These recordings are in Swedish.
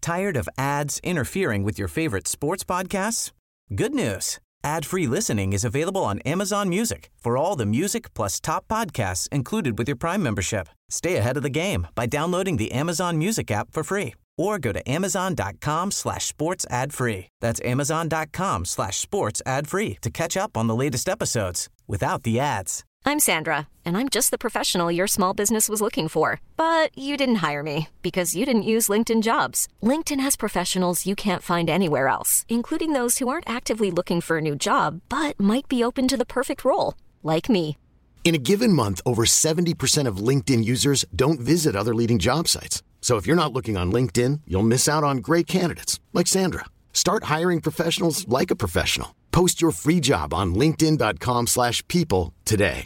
Tired of ads interfering with your favorite sports podcasts? Good news. Ad-free listening is available on Amazon Music for all the music plus top podcasts included with your Prime membership. Stay ahead of the game by downloading the Amazon Music app for free or go to amazon.com/sports ad free. That's amazon.com/sports ad free to catch up on the latest episodes without the ads. I'm Sandra, and I'm just the professional your small business was looking for. But you didn't hire me because you didn't use LinkedIn Jobs. LinkedIn has professionals you can't find anywhere else, including those who aren't actively looking for a new job, but might be open to the perfect role, like me. In a given month, over 70% of LinkedIn users don't visit other leading job sites. So if you're not looking on LinkedIn, you'll miss out on great candidates like Sandra. Start hiring professionals like a professional. Post your free job on linkedin.com/people today.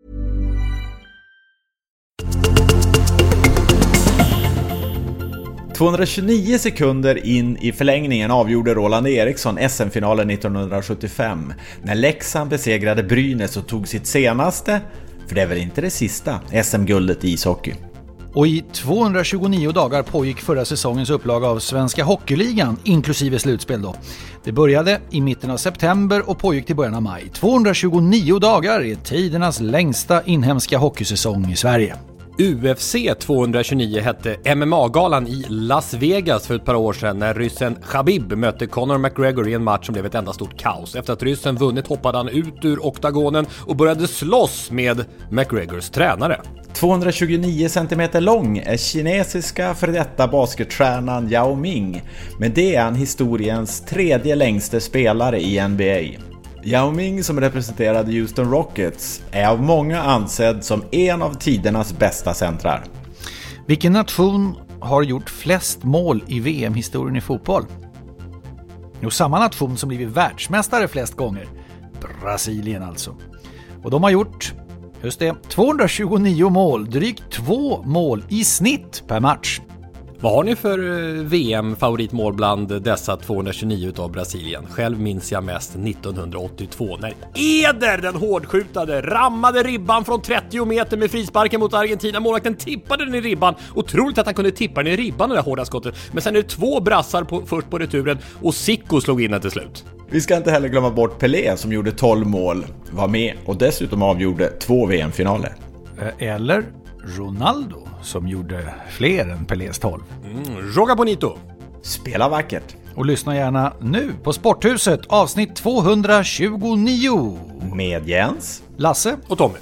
...229 sekunder in i förlängningen avgjorde Roland Eriksson SM-finalen 1975... ...när Leksand besegrade Brynäs och tog sitt senaste... ...för det är väl inte det sista... ...SM-guldet i ishockey. Och i 229 dagar pågick förra säsongens upplaga av Svenska Hockeyligan, inklusive slutspel då. Det började i mitten av september och pågick till början av maj. 229 dagar är tidernas längsta inhemska hockeysäsong i Sverige. UFC 229 hette MMA-galan i Las Vegas för ett par år sedan när ryssen Khabib mötte Conor McGregor i en match som blev ett enda stort kaos. Efter att ryssen vunnit hoppade han ut ur oktagonen och började slåss med McGregors tränare. 229 cm lång är kinesiska för detta basketstjärnan Yao Ming, men det är han historiens tredje längste spelare i NBA. Yao Ming, som representerade Houston Rockets, är av många ansedd som en av tidernas bästa centrar. Vilken nation har gjort flest mål i VM-historien i fotboll? Jo, samma nation som blivit världsmästare flest gånger. Brasilien alltså. Och de har gjort, just det, 229 mål, drygt 2 mål i snitt per match. Vad har ni för VM-favoritmål bland dessa 229 av Brasilien? Själv minns jag mest 1982 när Eder, den hårdskjutade, rammade ribban från 30 meter med frisparken mot Argentina. Målvakten tippade den i ribban. Otroligt att han kunde tippa den i ribban, det där hårda skottet. Men sen är det 2 brassar först på returen och Zico slog in den till slut. Vi ska inte heller glömma bort Pelé som gjorde 12 mål, var med och dessutom avgjorde 2 VM-finaler. Eller Ronaldo som gjorde fler än Pelés 12. Joga bonito. Spela vackert. Och lyssna gärna nu på Sporthuset avsnitt 229. Med Jens, Lasse och Tommy.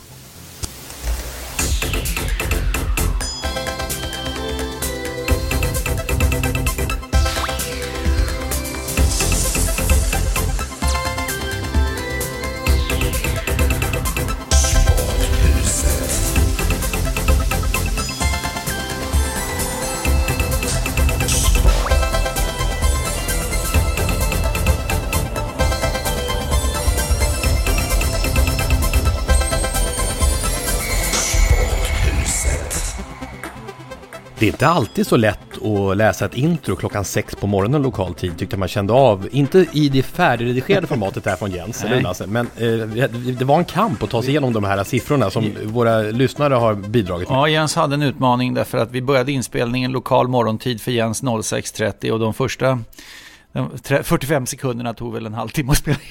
Det är inte alltid så lätt att läsa ett intro klockan 6 på morgonen lokal tid, tyckte man kände av. Inte i det färdigredigerade formatet här från Jens, eller Lasse, men det var en kamp att ta sig igenom de här siffrorna som våra lyssnare har bidragit med. Ja, Jens hade en utmaning därför att vi började inspelningen lokal morgontid för Jens 06.30 och de första 45 sekunderna tog väl en halvtimme att spela.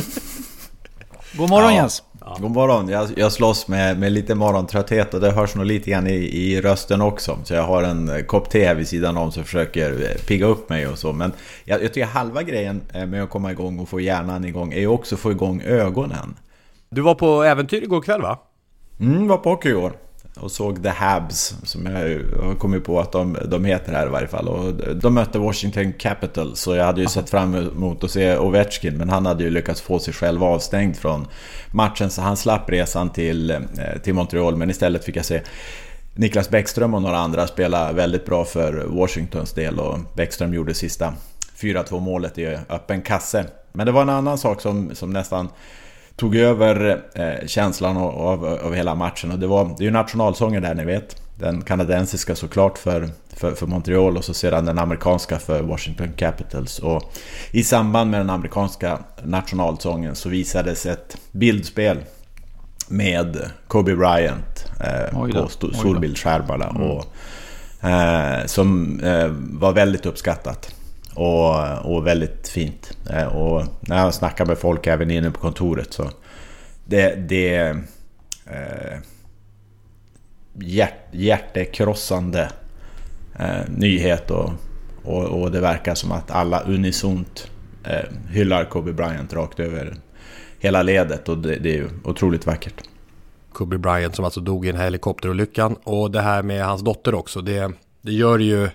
God morgon, Jens. Ja. God morgon, jag slåss med lite morgontrötthet och det hörs nog lite grann i rösten också. Så jag har en kopp te vid sidan om som försöker pigga upp mig och så. Men jag tycker halva grejen med att komma igång och få hjärnan igång är ju också att få igång ögonen. Du var på äventyr igår kväll, va? Var på hockey igår. Och såg The Habs, som jag har kommit på att de heter här i varje fall. Och de mötte Washington Capitals, så jag hade ju sett fram emot att se Ovechkin. Men han hade ju lyckats få sig själv avstängd från matchen, så han slapp resan till Montreal. Men istället fick jag se Niklas Bäckström och några andra spela väldigt bra för Washingtons del. Och Bäckström gjorde sista 4-2 målet i öppen kasse. Men det var en annan sak som nästan tog över känslan av hela matchen, och det är ju nationalsången där, ni vet. Den kanadensiska såklart för Montreal, och så sedan den amerikanska för Washington Capitals. Och i samband med den amerikanska nationalsången så visades ett bildspel med Kobe Bryant på storbildsskärmarna. Och som var väldigt uppskattat och väldigt fint. Och när jag snackar med folk även inne på kontoret så det hjärtekrossande nyhet och det verkar som att alla unisont hyllar Kobe Bryant rakt över hela ledet, och det är ju otroligt vackert. Kobe Bryant som alltså dog i en helikopterolyckan, och det här med hans dotter också, det gör ju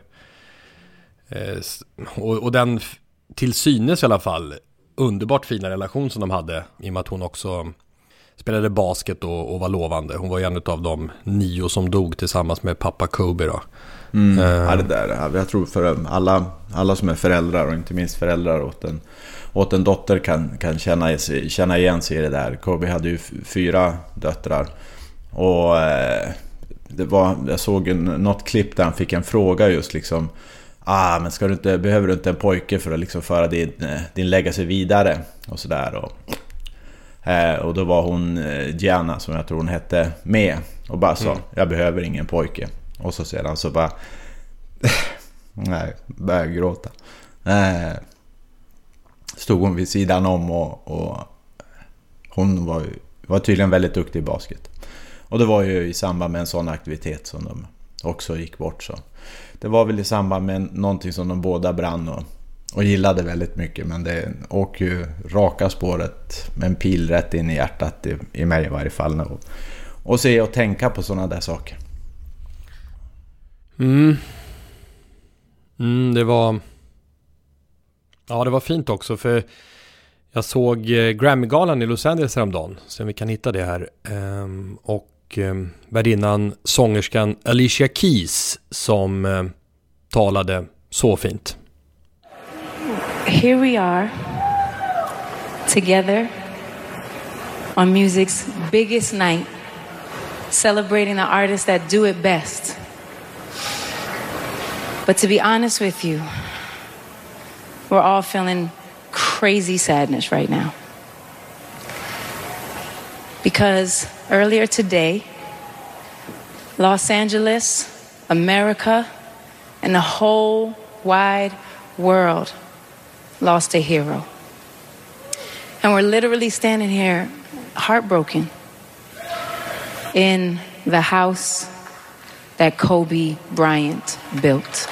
och den till synes i alla fall underbart fina relation som de hade, i och med att hon också spelade basket och var lovande. Hon var ju en av de 9 som dog tillsammans med pappa Kobe då. Ja, det där, jag tror för alla som är föräldrar, och inte minst föräldrar åt en dotter kan känna igen sig i det där. Kobe hade ju 4 döttrar, och jag såg något klipp där han fick en fråga just liksom, men behöver du inte en pojke för att liksom föra din legacy vidare och sådär, och då var hon Gianna, som jag tror hon hette, med och bara sa jag behöver ingen pojke, och så sedan så bara nej, började gråta. Stod hon vid sidan om, och hon var tydligen väldigt duktig i basket, och det var ju i samband med en sån aktivitet som de också gick bort, så det var väl i samband med någonting som de båda brann och gillade väldigt mycket, men det åker ju raka spåret med en pil rätt in i hjärtat i mig i varje fall, och se och tänka på sådana där saker. Det var fint också, för jag såg Grammy-galan i Los Angeles häromdagen, så vi kan hitta det här, och värdinnan sångerskan Alicia Keys som talade så fint. Here we are together on music's biggest night, celebrating the artists that do it best. But to be honest with you, we're all feeling crazy sadness right now. Because earlier today, Los Angeles, America, and the whole wide world lost a hero. And we're literally standing here heartbroken in the house that Kobe Bryant built.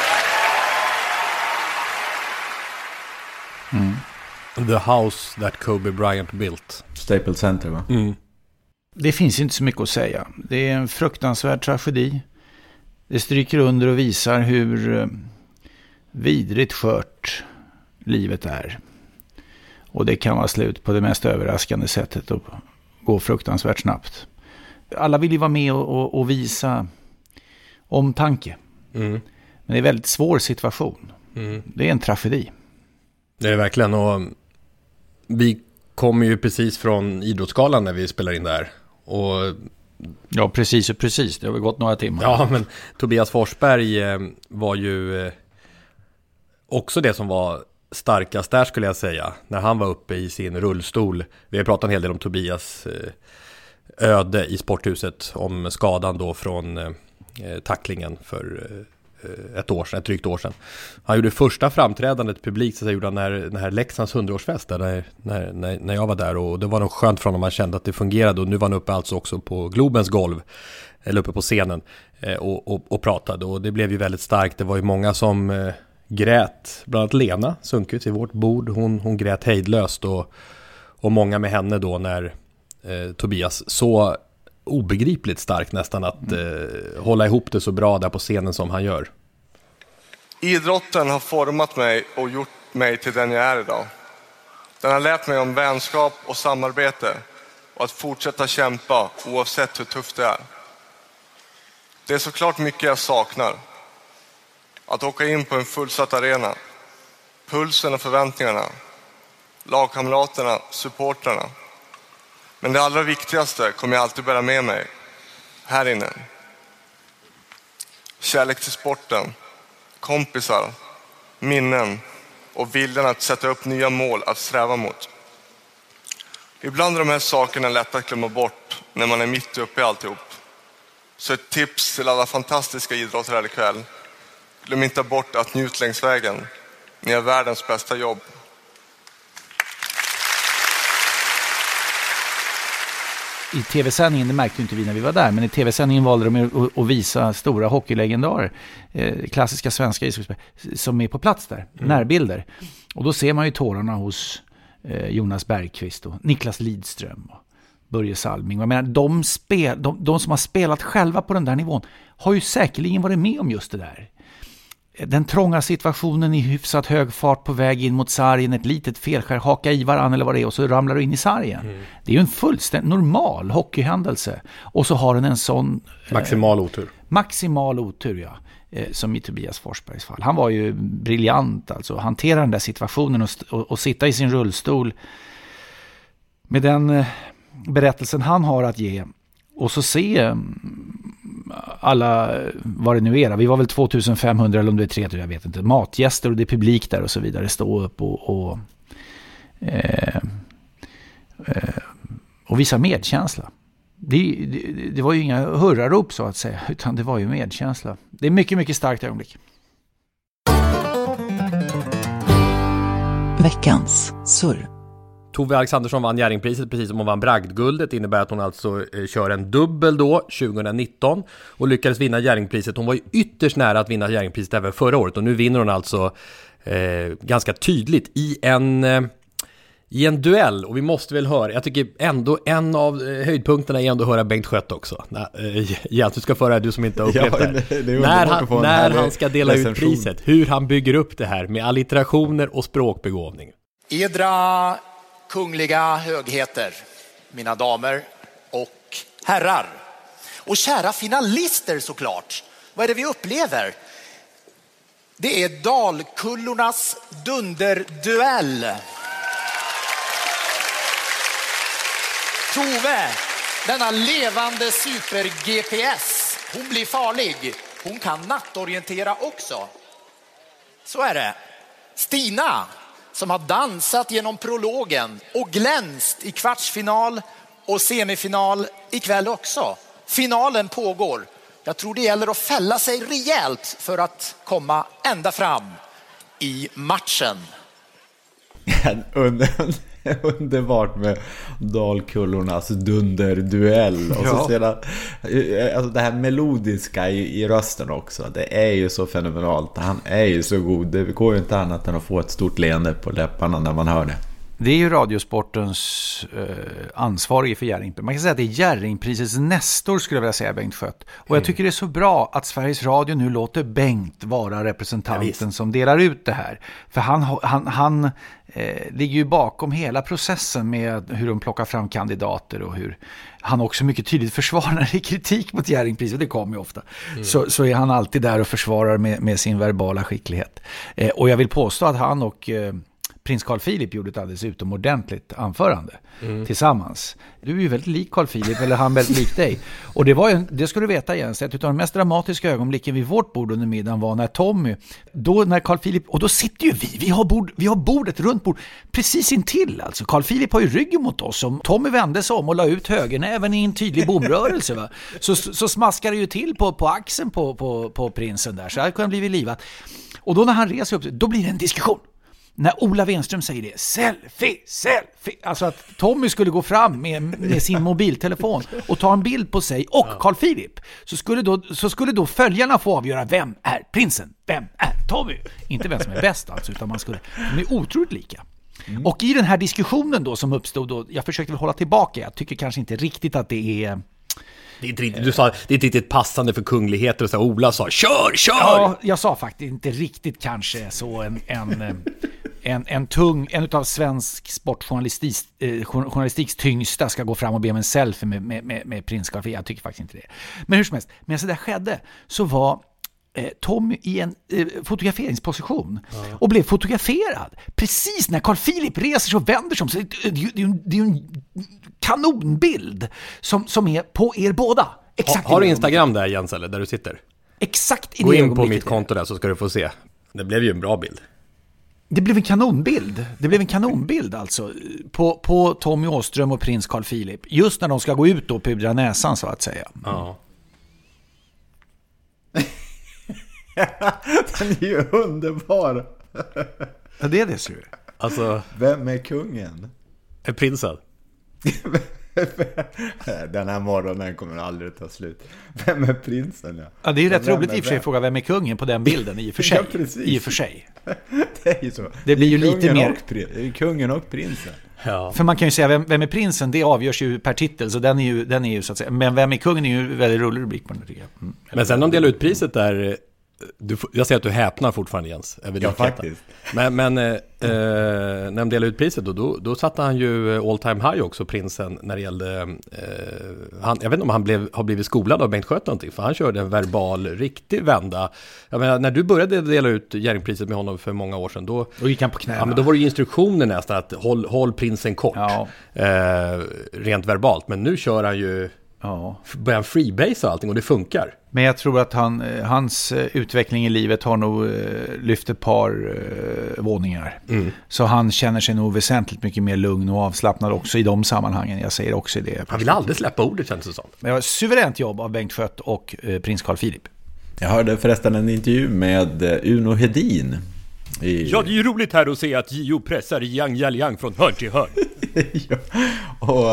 The house that Kobe Bryant built. Staples Center, va? Det finns inte så mycket att säga. Det är en fruktansvärd tragedi. Det stryker under och visar hur vidrigt skört livet är. Och det kan vara slut på det mest överraskande sättet och gå fruktansvärt snabbt. Alla vill ju vara med och visa omtanke. Men det är en väldigt svår situation. Det är en tragedi. Det är det verkligen, och vi kommer ju precis från Idrottsgalan när vi spelar in där. Och ja, precis. Det har väl gått några timmar. Ja, men Tobias Forsberg var ju också det som var starkast där, skulle jag säga. När han var uppe i sin rullstol. Vi har pratat en hel del om Tobias öde i sporthuset. Om skadan då från tacklingen för ett drygt år sedan. Han gjorde första framträdandet publikt, så gjorde han när Leksands 100-årsfest när jag var där, och det var nog skönt för honom. Man kände att det fungerade, och nu var han uppe alltså också på Globens golv, eller uppe på scenen och pratade, och det blev ju väldigt starkt. Det var ju många som grät, bland annat Lena Sundqvist i vårt bord, hon grät hejdlöst, och många med henne då när Tobias så obegripligt stark nästan att hålla ihop det så bra där på scenen som han gör. Idrotten har format mig och gjort mig till den jag är idag. Den har lärt mig om vänskap och samarbete, och att fortsätta kämpa oavsett hur tufft det är. Det är såklart mycket jag saknar. Att åka in på en fullsatt arena, pulsen och förväntningarna, lagkamraterna, supportrarna. Men det allra viktigaste kommer jag alltid bära med mig här inne. Kärlek till sporten, kompisar, minnen och viljan att sätta upp nya mål att sträva mot. Ibland är de här sakerna lätt att glömma bort när man är mitt uppe i alltihop. Så ett tips till alla fantastiska idrottare här ikväll. Glöm inte bort att njut längs vägen. Ni har världens bästa jobb. I tv-sändningen, det märkte inte vi när vi var där, men i tv-sändningen valde de att visa stora hockeylegendarer, klassiska svenska ishockeyspelare som är på plats där, närbilder. Och då ser man ju tårarna hos Jonas Bergqvist och Niklas Lidström och Börje Salming. Jag menar, de som har spelat själva på den där nivån har ju säkerligen varit med om just det där. Den trånga situationen i hyfsat hög fart på väg in mot sargen, ett litet felskär, haka i varann eller vad det är och så ramlar du in i sargen. Det är ju en fullständigt normal hockeyhändelse. Och så har den en sån... Maximal otur. Maximal otur, ja. Som i Tobias Forsbergs fall. Han var ju briljant, alltså. Hantera den där situationen och sitta i sin rullstol med den berättelsen han har att ge. Och så se alla, vad det nu är, vi var väl 2500 eller om det är 3000, jag vet inte, matgäster och det är publik där och så vidare, stå upp och visa medkänsla. Det var ju inga hurrarop så att säga, utan det var ju medkänsla. Det är mycket, mycket starkt ögonblick. Veckans surr. Tove Alexandersson vann Jerringpriset precis som hon vann Bragdguldet. Det innebär att hon alltså kör en dubbel då 2019 och lyckades vinna Jerringpriset. Hon var ju ytterst nära att vinna Jerringpriset även förra året och nu vinner hon alltså ganska tydligt i en duell. Och vi måste väl höra, jag tycker ändå en av höjdpunkterna är ändå att höra Bengt Schött också. Jens, du ska föra du som inte har upplevt det. När han ska dela ut priset, hur han bygger upp det här med allitterationer och språkbegåvning. Edra kungliga högheter, mina damer och herrar. Och kära finalister såklart. Vad är det vi upplever? Det är Dalkullornas dunderduell. Tove, denna levande super-GPS, hon blir farlig. Hon kan nattorientera också. Så är det. Stina, som har dansat genom prologen och glänst i kvartsfinal och semifinal ikväll också. Finalen pågår. Jag tror det gäller att fälla sig rejält för att komma ända fram i matchen. Underbart med Dalkullornas dunderduell. Och så sedan, alltså det här melodiska i rösten också. Det är ju så fenomenalt. Han är ju så god. Det går ju inte annat än att få ett stort leende på läpparna när man hör det. Det är ju Radiosportens ansvarig för Jerringpriset. Man kan säga att det är Jerringprisets nästor, skulle jag vilja säga, Bengt Schött. Och jag tycker det är så bra att Sveriges Radio nu låter Bengt vara representanten som delar ut det här. För han ligger ju bakom hela processen med hur de plockar fram kandidater och hur han också mycket tydligt försvarar i kritik mot Jerringpriset, det kommer ju ofta. Så är han alltid där och försvarar med sin verbala skicklighet. Och jag vill påstå att han och prins Carl Philip gjorde ett alldeles utomordentligt anförande tillsammans. Du är ju väldigt lik Carl Philip, eller han väldigt lik dig. Och det ska du veta, Jens, ett av de mest dramatiska ögonblicken vid vårt bord under middagen var när Tommy, när Carl Philip, och då sitter ju vi har bordet, runt bord, precis intill alltså. Carl Philip har ju ryggen mot oss, om Tommy vände sig om och la ut högen även i en tydlig bomrörelse, va? Så smaskar det ju till på axeln på prinsen där, så här kunde bli livat. Och då när han reser upp, då blir det en diskussion. När Ola Wenström säger det, selfie, alltså att Tommy skulle gå fram med sin mobiltelefon och ta en bild på sig och Carl Philip, så skulle då följarna få avgöra vem är prinsen, vem är Tommy, inte vem som är bäst alltså, utan de är otroligt lika. Och i den här diskussionen då som uppstod då, jag försökte väl hålla tillbaka, jag tycker kanske inte riktigt att det är... Det är inte riktigt, du sa, det är inte riktigt passande för kungligheter och så Ola sa, kör! Ja, jag sa faktiskt inte riktigt kanske så en utav svensk sportjournalistiks tyngsta ska gå fram och be om en selfie med prins Carl Philip. Jag tycker faktiskt inte det. Men hur som helst, men så där skedde så var Tommy i en fotograferingsposition och blev fotograferad precis när Carl Philip reser sig och vänder sig om. Så det är ju en kanonbild som är på er båda. Exakt. Har du Instagram där, Jens, eller där du sitter? Exakt. Gå in på mitt konto där så ska du få se. Det blev ju en bra bild. Det blev en kanonbild alltså på Tommy Åström och prins Carl Philip just när de ska gå ut och pudra näsan så att säga. Ja. Den är ju underbar. Ja, det är det, ser du. Alltså, Vem är kungen? är prinsen? Den här morgonen kommer aldrig ta slut. Vem är prinsen? Ja, det är ju rätt roligt i och för sig att fråga vem är kungen på den bilden i och för sig. Ja, precis. I och för sig. Det är ju så. Det blir ju lite mer... Kungen och prinsen. Ja. För man kan ju säga vem är prinsen, det avgörs ju per titel, så den är ju så att säga, men vem är kungen är ju en väldigt rolig rubrik på den, tycker jag. Men sen de delar ut priset där, jag ser att du häpnar fortfarande, Jens, över ja, faktiskt. Men när de delade ut priset då satte han ju all time high också, prinsen, när det gällde jag vet inte om han har blivit skolad av Bengt Sköt någonting, för han körde en verbal riktig vända. Jag menar, när du började dela ut Jerringpriset med honom för många år sedan, då gick han på knäna. Ja, men då var det ju instruktioner nästan att håll prinsen kort, rent verbalt, men nu kör han ju börjar freebase och allting, och det funkar. Men jag tror att hans utveckling i livet har nog lyft ett par våningar. Så han känner sig nog väsentligt mycket mer lugn och avslappnad också i de sammanhangen. Jag säger också i det. Han vill aldrig släppa ordet, känns det som. Det var ett suveränt jobb av Bengt Schött och prins Carl Philip. Jag hörde förresten en intervju med Uno Hedin. Ja, det är ju roligt här att se att Gio pressar Yang Jialiang från hörn till hörn. Ja, och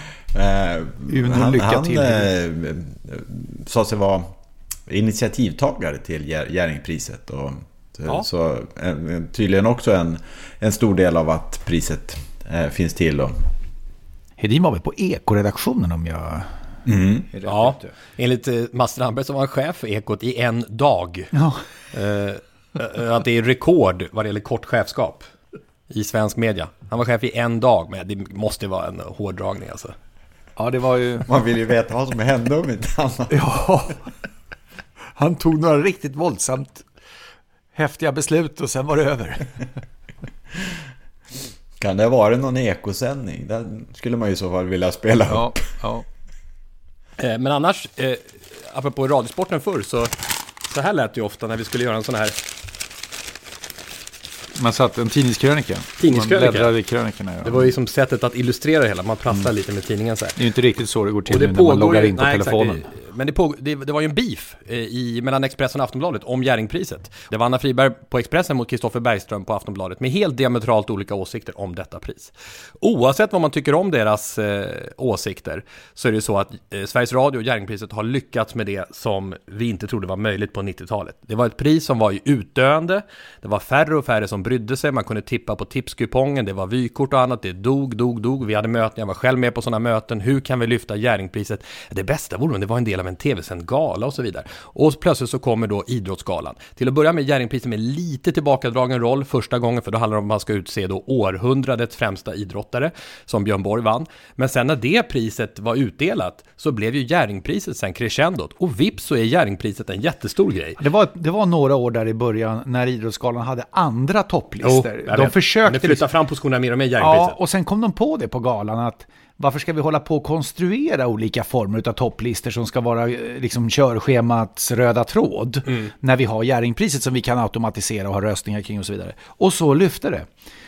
han sa sig vara initiativtagare till Jerringpriset, och så tydligen också en stor del av att priset finns till då. Hedin var väl på Eko-redaktionen om jag ja, enligt Mats Strandberg som var chef för Ekot i en dag. Att det är rekord vad det gäller kort chefskap i svensk media. Han var chef i en dag, men det måste vara en hårdragning alltså. Ja, det var ju... Man vill ju veta vad som hände om inte annat. Ja, han tog några riktigt våldsamt häftiga beslut och sen var det över. Kan det vara någon ekosändning? Den skulle man ju så fall vilja spela upp. Ja. Men annars, apropå radiosporten förr, så här lät det ju ofta när vi skulle göra en sån här... Man satt en tidningskrönika. Man bläddrade i krönikorna. Ja. Det var ju som sättet att illustrera det hela. Man prassar lite med tidningen så här. Det är ju inte riktigt så det går till när man loggar in på telefonen. Exakt. Men det var ju en beef mellan Expressen och Aftonbladet om Jerringpriset. Det var Anna Friberg på Expressen mot Kristoffer Bergström på Aftonbladet med helt diametralt olika åsikter om detta pris. Oavsett vad man tycker om deras åsikter, så är det så att Sveriges Radio och Jerringpriset har lyckats med det som vi inte trodde var möjligt på 90-talet. Det var ett pris som var ju utdöende. Det var färre och färre som brydde sig. Man kunde tippa på tipskupongen. Det var vykort och annat. Det dog. Vi hade möten. Jag var själv med på sådana möten. Hur kan vi lyfta Jerringpriset? Det bästa vore om det var en del av en tv-sänd gala och så vidare. Och plötsligt så kommer då Idrottsgalan. Till att börja med Jerringpriset med lite tillbakadragen roll första gången, för då handlar det om att man ska utse då århundradets främsta idrottare, som Björn Borg vann. Men sen när det priset var utdelat så blev ju Jerringpriset sen crescendot, och vips så är Jerringpriset en jättestor grej. Det var några år där i början när Idrottsgalan hade andra topplistor. De försökte flytta fram positionerna mer och mer Jerringpriset. Ja, och sen kom de på det på galan att varför ska vi hålla på och konstruera olika former av topplistor som ska vara liksom körschemats röda tråd när vi har Jerringpriset som vi kan automatisera och ha röstningar kring och så vidare. Och så lyfte det.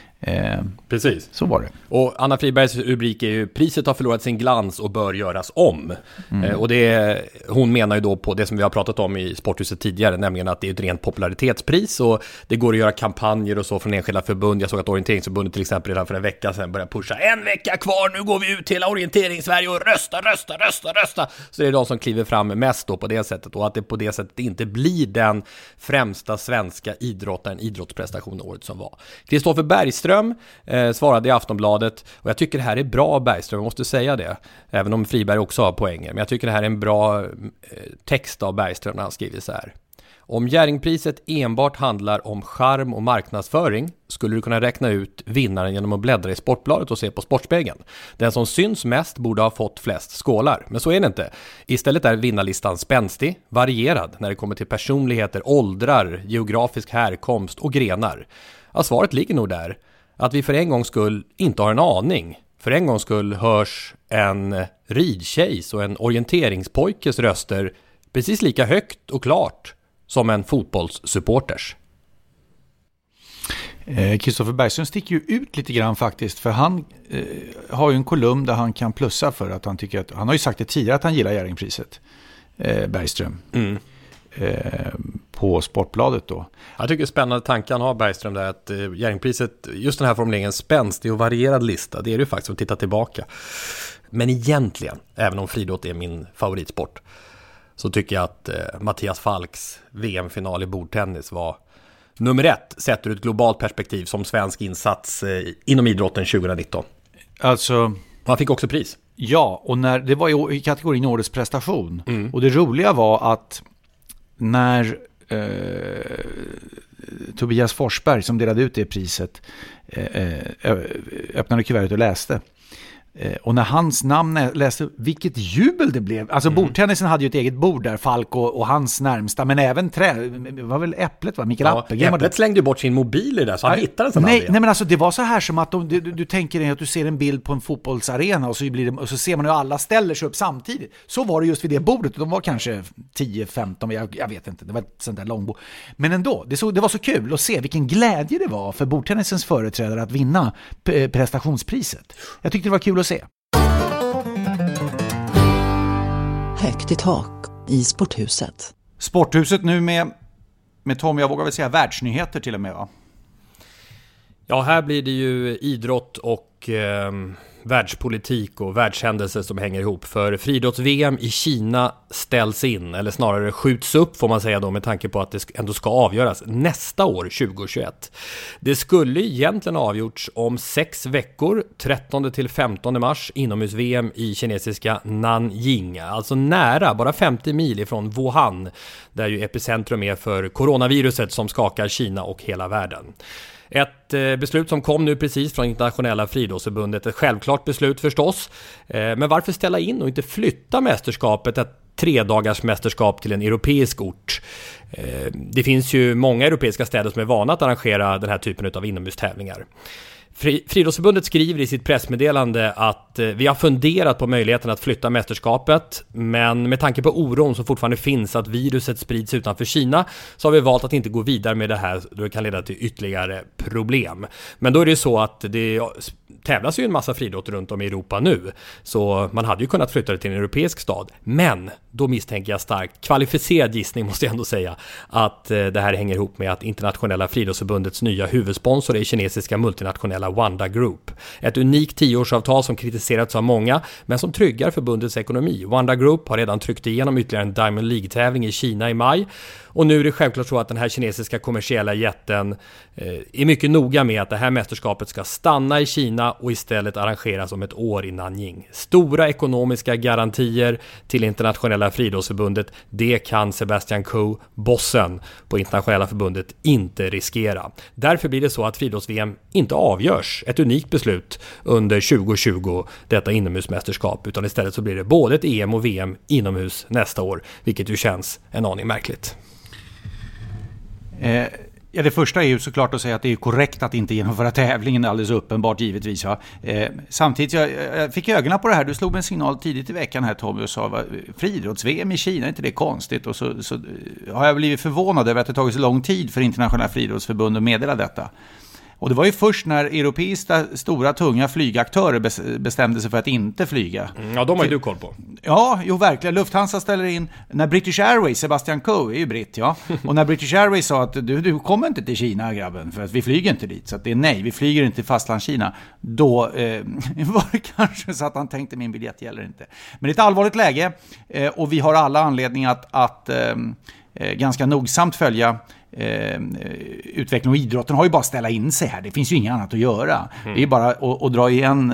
Precis. Så var det. Och Anna Fribergs rubrik är ju priset har förlorat sin glans och bör göras om. Och hon menar ju då på det som vi har pratat om i Sporthuset tidigare, nämligen att det är ett rent popularitetspris och det går att göra kampanjer och så från enskilda förbund. Jag såg att Orienteringsförbundet till exempel redan för en vecka sedan började pusha en vecka kvar, nu går vi ut till Orienteringssverige och rösta. Så det är de som kliver fram mest då på det sättet, och att det på det sättet inte blir den främsta svenska idrottsprestation året som var. Kristoffer Bergström svarade i Aftonbladet, och jag tycker det här är bra Bergström, jag måste säga det, även om Friberg också har poänger, men jag tycker det här är en bra text av Bergström när han skriver så här: om Jerringpriset enbart handlar om charm och marknadsföring skulle du kunna räkna ut vinnaren genom att bläddra i Sportbladet och se på Sportspegeln. Den som syns mest borde ha fått flest skålar, men så är det inte. Istället är vinnarlistan spänstig, varierad när det kommer till personligheter, åldrar, geografisk härkomst och grenar. Ja, svaret ligger nog där. Att vi för en gångs skull inte har en aning. För en gångs skull hörs en ridtjejs och en orienteringspojkes röster precis lika högt och klart som en fotbollssupporters. Kristoffer Bergström sticker ju ut lite grann faktiskt, för han har ju en kolumn där han kan plussa för att han tycker att, han har ju sagt det tidigare att han gillar Jerringpriset, Bergström. på Sportbladet då. Jag tycker spännande tanken har Bergström där, att Jerringpriset, just den här formuleringen spänstig och varierad lista, det är ju faktiskt att titta tillbaka. Men egentligen, även om friidrott är min favoritsport, så tycker jag att Mattias Falks VM-final i bordtennis var nummer 1 sett ur ett globalt perspektiv som svensk insats inom idrotten 2019. Alltså, han fick också pris. Ja, och när det var i kategorin årets prestation. Och det roliga var att när Tobias Forsberg, som delade ut det priset, öppnade kuvertet och läste. Och när hans namn läste, vilket jubel det blev. Alltså bordtennisen hade ju ett eget bord där, Falk och hans närmsta, men även det var väl Äpplet, va? Mikael Appelgren. Äpplet slängde ju bort sin mobil i där, så han hittade den nej, men alltså det var så här som att du tänker dig att du ser en bild på en fotbollsarena och så ser man hur alla ställer sig upp samtidigt. Så var det just vid det bordet. De var kanske 10-15, jag vet inte, det var ett sånt där långbord. Men ändå, det var så kul att se vilken glädje det var för bordtennisens företrädare att vinna prestationspriset. Jag tyckte det var kul att se. Högt i tak i Sporthuset. Sporthuset nu med Tom, jag vågar väl säga världsnyheter till och med, va? Ja, här blir det ju idrott och världspolitik och världshändelser som hänger ihop. För friidrotts-VM i Kina ställs in, eller snarare skjuts upp får man säga då, med tanke på att det ändå ska avgöras nästa år, 2021. Det skulle egentligen avgjorts om 6 veckor, 13-15 mars, inomhus-VM i kinesiska Nanjing. Alltså nära, bara 50 mil ifrån Wuhan, där ju epicentrum är för coronaviruset som skakar Kina och hela världen. Ett beslut som kom nu precis från Internationella friidrottsförbundet, ett självklart beslut förstås. Men varför ställa in och inte flytta mästerskapet, ett 3-dagars mästerskap, till en europeisk ort? Det finns ju många europeiska städer som är vana att arrangera den här typen av inomhustävlingar. Friidrottsförbundet skriver i sitt pressmeddelande att vi har funderat på möjligheten att flytta mästerskapet, men med tanke på oron som fortfarande finns att viruset sprids utanför Kina, så har vi valt att inte gå vidare med det här, då det kan leda till ytterligare problem. Men då är det så att det tävlas ju en massa friidrott runt om i Europa nu, så man hade ju kunnat flytta det till en europeisk stad. Men då misstänker jag starkt, kvalificerad gissning måste jag ändå säga, att det här hänger ihop med att Internationella friidrottsförbundets nya huvudsponsor är kinesiska multinationella Wanda Group. Ett unikt 10-årsavtal som kritiserats av många, men som tryggar förbundets ekonomi. Wanda Group har redan tryckt igenom ytterligare en Diamond League-tävling i Kina i maj. Och nu är det självklart så att den här kinesiska kommersiella jätten är mycket noga med att det här mästerskapet ska stanna i Kina och istället arrangeras om ett år i Nanjing. Stora ekonomiska garantier till Internationella friidrottsförbundet, det kan Sebastian Coe, bossen på Internationella förbundet, inte riskera. Därför blir det så att friidrotts-VM inte avgörs, ett unikt beslut under 2020, detta inomhusmästerskap, utan istället så blir det både ett EM och VM inomhus nästa år, vilket ju känns en aning märkligt. Ja, det första är ju såklart att säga att det är korrekt att inte genomföra tävlingen, alldeles uppenbart givetvis. Ja. Samtidigt, jag fick ögonen på det här, du slog en signal tidigt i veckan här, Tommy, och sa friidrotts-VM i Kina, är inte det konstigt? Och så har jag blivit förvånad över att det tagit så lång tid för Internationella friidrottsförbund att meddela detta. Och det var ju först när europeiska stora tunga flygaktörer bestämde sig för att inte flyga. Ja, de har ju du koll på. Ja, jo verkligen. Lufthansa ställer in. När British Airways, Sebastian Coe är ju britt, ja. Och när British Airways sa att du kommer inte till Kina, grabben, för att vi flyger inte dit. Så att det är nej, vi flyger inte till fastlandskina. Då var det kanske så att han tänkte min biljett gäller inte. Men det är ett allvarligt läge och vi har alla anledning att ganska nogsamt följa utveckling, och idrotten har ju bara att ställa in sig här. Det finns ju inget annat att göra. Det är bara att dra igen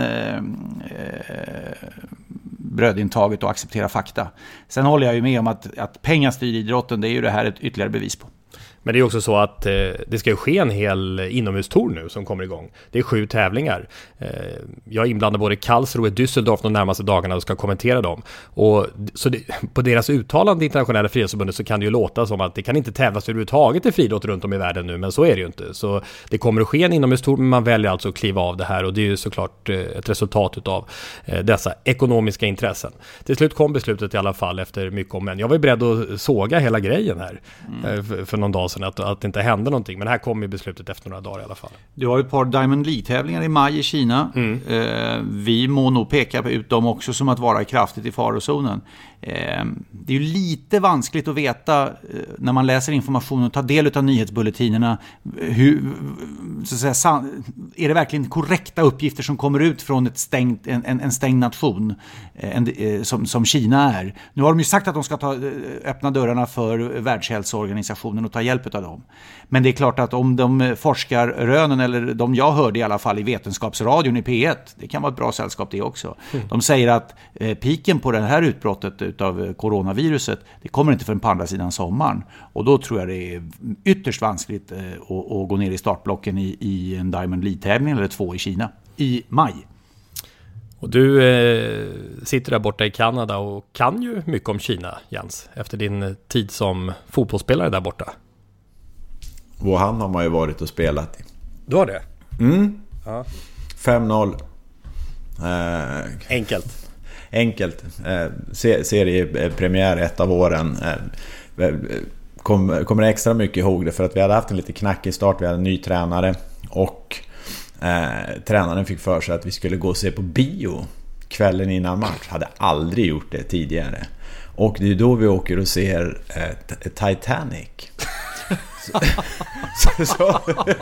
brödintaget och acceptera fakta. Sen håller jag ju med om att pengar styr idrotten, det är ju det här ett ytterligare bevis på. Men det är också så att det ska ju ske en hel inomhustour nu som kommer igång. Det är 7 tävlingar. Jag är inblandad både i Karlsruhe och Düsseldorf de närmaste dagarna och ska kommentera dem. Och så på deras uttalande i Internationella friidrottsförbundet så kan det ju låta som att det kan inte tävlas överhuvudtaget i friidrott runt om i världen nu, men så är det ju inte. Så det kommer att ske en inomhustour, men man väljer alltså att kliva av det här, och det är ju såklart ett resultat av dessa ekonomiska intressen. Till slut kom beslutet i alla fall efter mycket om, men jag var ju beredd att såga hela grejen här för någon dag sen att det inte hände någonting. Men här kom ju beslutet efter några dagar i alla fall. Du har ju ett par Diamond League-tävlingar i maj i Kina. Vi må nog peka ut dem också som att vara kraftigt i farozonen. Det är ju lite vanskligt att veta när man läser information och tar del av nyhetsbulletinerna hur, så att säga, är det verkligen korrekta uppgifter som kommer ut från en stängd nation som Kina är. Nu har de ju sagt att de ska öppna dörrarna för Världshälsoorganisationen och ta hjälp av dem. Men det är klart att om de forskarrönen, eller de jag hörde i alla fall i Vetenskapsradion i P1, det kan vara ett bra sällskap det också. De säger att piken på det här utbrottet utav coronaviruset, det kommer inte förrän på andra sidan sommaren. Och då tror jag det är ytterst vanskligt att gå ner i startblocken i en Diamond League-tävling eller 2 i Kina i maj. Och du sitter där borta i Kanada och kan ju mycket om Kina, Jens, efter din tid som fotbollsspelare där borta. Wuhan har man ju varit och spelat i. Du har det? Ja. 5-0. Enkelt. Seriepremiär ett av åren. Kommer extra mycket ihåg det för att vi hade haft en lite knackig start. Vi hade en ny tränare och tränaren fick för sig att vi skulle gå och se på bio kvällen innan match. Hade aldrig gjort det tidigare. Och det är då vi åker och ser Titanic. så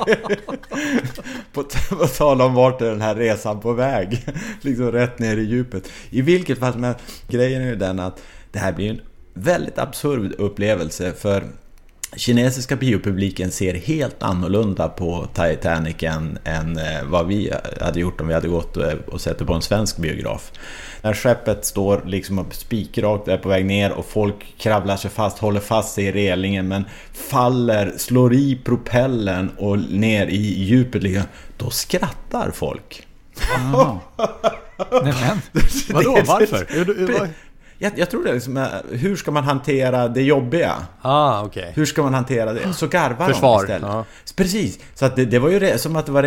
på tal om vart är den här resan på väg, liksom rätt ner i djupet. I vilket fall, men grejen är ju den att det här blir en väldigt absurd upplevelse, för kinesiska biopubliken ser helt annorlunda på Titanic än vad vi hade gjort om vi hade gått och sett det på en svensk biograf. När skeppet står liksom spikrakt är på väg ner och folk kravlar sig fast, håller fast sig i relingen men faller, slår i propellen och ner i djupet, då skrattar folk. Vadå? Varför? Jag tror det är liksom, hur ska man hantera det jobbiga? Okay. Hur ska man hantera det? Så garvar Försvar. de istället. Precis. Så att det var ju som att det var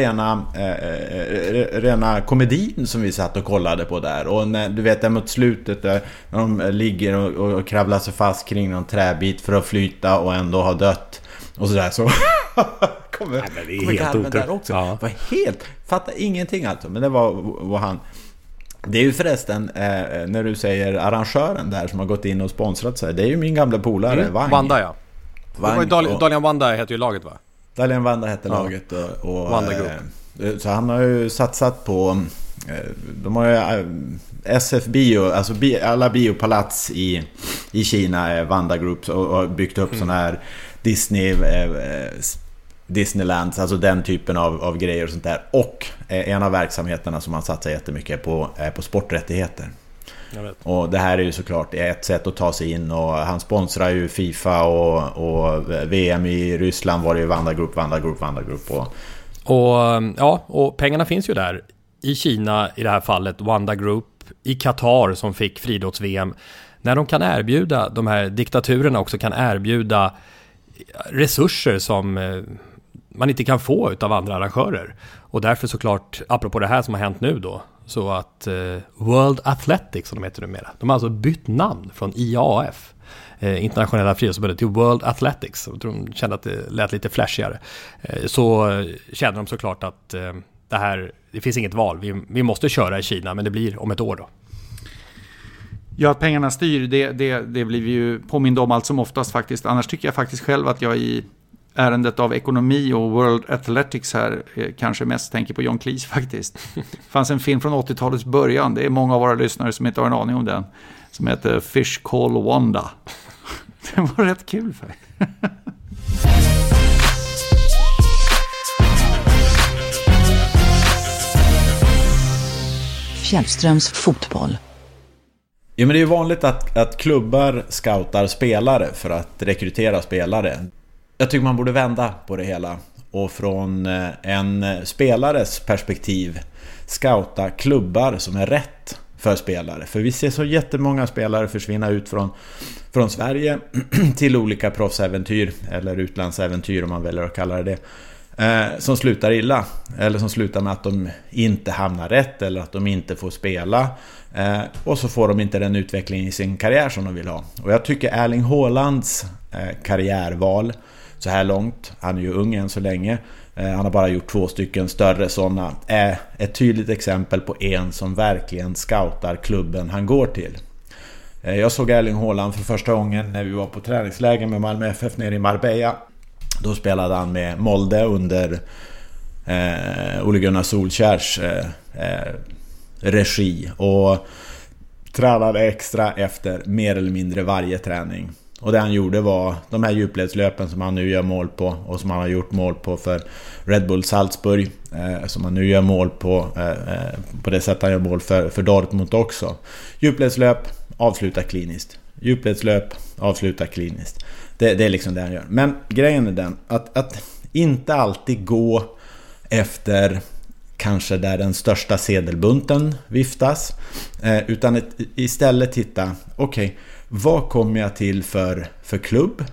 rena komedin som vi satt och kollade på där. Och när, du vet, där mot slutet där, när de ligger och kravlar sig fast kring någon träbit för att flyta och ändå ha dött. Och sådär så kommer garven där också. Ja. Var helt, fattar ingenting alltså. Men det var han. Det är ju förresten, när du säger arrangören där som har gått in och sponsrat sig, det är ju min gamla polare, Wang. Wanda, ja. Dalian Wanda heter ju laget, va? Dalian Wanda heter laget. Och Wanda Group. Så han har ju satsat på, de har ju SF Bio, alltså alla biopalats i Kina är Wanda Group och har byggt upp sådana här Disneyland, alltså den typen av grejer och sånt där. Och en av verksamheterna som man satsar jättemycket på är på sporträttigheter. Och det här är ju såklart ett sätt att ta sig in, och han sponsrar ju FIFA och VM i Ryssland var det ju Wanda Group och pengarna finns ju där i Kina, i det här fallet Wanda Group, i Qatar som fick friidrotts-VM, när de kan erbjuda, de här diktaturerna också kan erbjuda resurser som man inte kan få utav andra arrangörer. Och därför såklart, apropå det här som har hänt nu då, så att World Athletics, som de heter numera, de har alltså bytt namn från IAAF, internationella friidrottsförbundet, till World Athletics. Jag tror de kände att det lät lite flashigare. Så känner de såklart att det finns inget val. Vi måste köra i Kina, men det blir om ett år då. Ja, att pengarna styr, det blir vi ju påminda om allt som oftast faktiskt. Annars tycker jag faktiskt själv att jag i ärendet av ekonomi och World Athletics här kanske mest tänker på John Cleese faktiskt. Det fanns en film från 80-talets början, det är många av våra lyssnare som inte har en aning om den, som heter Fish Call Wanda. Det var rätt kul för. Fjällströms fotboll. Ja, men det är ju vanligt att klubbar scoutar spelare för att rekrytera spelare. Jag tycker man borde vända på det hela och från en spelares perspektiv scouta klubbar som är rätt för spelare. För vi ser så jättemånga spelare försvinna ut från Sverige till olika proffsäventyr eller utlandsäventyr, om man väljer att kalla det, som slutar illa eller som slutar med att de inte hamnar rätt eller att de inte får spela, och så får de inte den utveckling i sin karriär som de vill ha. Och jag tycker Erling Haalands karriärval, så här långt. Han är ju ung än så länge. Han har bara gjort 2 stycken större sådana. Är ett tydligt exempel på en som verkligen scoutar klubben han går till. Jag såg Erling Haaland för första gången när vi var på träningsläger med Malmö FF nere i Marbella. Då spelade han med Molde under Ole Gunnar Solskjärs regi och tränade extra efter mer eller mindre varje träning. Och det han gjorde var de här djupledslöpen som han nu gör mål på och som han har gjort mål på för Red Bull Salzburg, som han nu gör mål på det sätt han gör mål för Dortmund också. Djupledslöp, avsluta kliniskt. Djupledslöp, avsluta kliniskt. Det är liksom det han gör. Men grejen är den att inte alltid gå efter kanske där den största sedelbunten viftas, utan istället titta, okej, vad kommer jag till för klubb?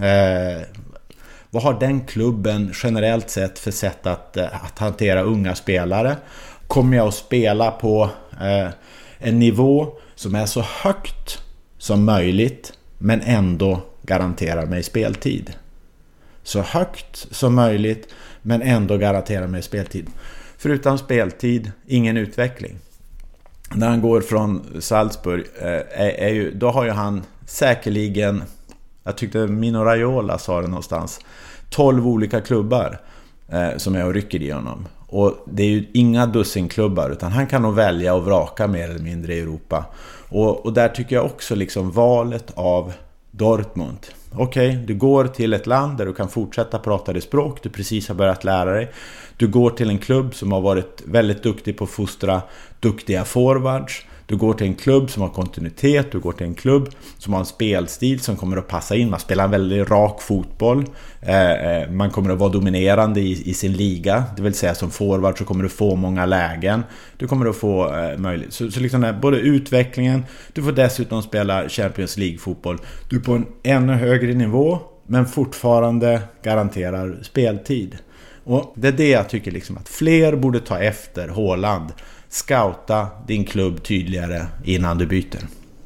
Vad har den klubben generellt sett för sätt att hantera unga spelare? Kommer jag att spela på en nivå som är så högt som möjligt men ändå garanterar mig speltid? Så högt som möjligt men ändå garanterar mig speltid. För utan speltid, ingen utveckling. När han går från Salzburg då har ju han säkerligen, jag tyckte Mino Raiola sa det någonstans, 12 olika klubbar som är och rycker i honom. Och det är ju inga dussinklubbar, utan han kan nog välja och vraka mer eller mindre i Europa. Och där tycker jag också liksom valet av Dortmund. Okej, du går till ett land där du kan fortsätta prata det språk du precis har börjat lära dig. Du går till en klubb som har varit väldigt duktig på att fostra duktiga forwards. Du går till en klubb som har kontinuitet. Du går till en klubb som har en spelstil som kommer att passa in. Man spelar en väldigt rak fotboll. Man kommer att vara dominerande i sin liga. Det vill säga som forward så kommer du få många lägen. Du kommer att få möjlighet. Så liksom både utvecklingen. Du får dessutom spela Champions League-fotboll. Du är på en ännu högre nivå men fortfarande garanterar speltid. Och det är det jag tycker liksom att fler borde ta efter Haaland. Scouta din klubb tydligare innan du byter.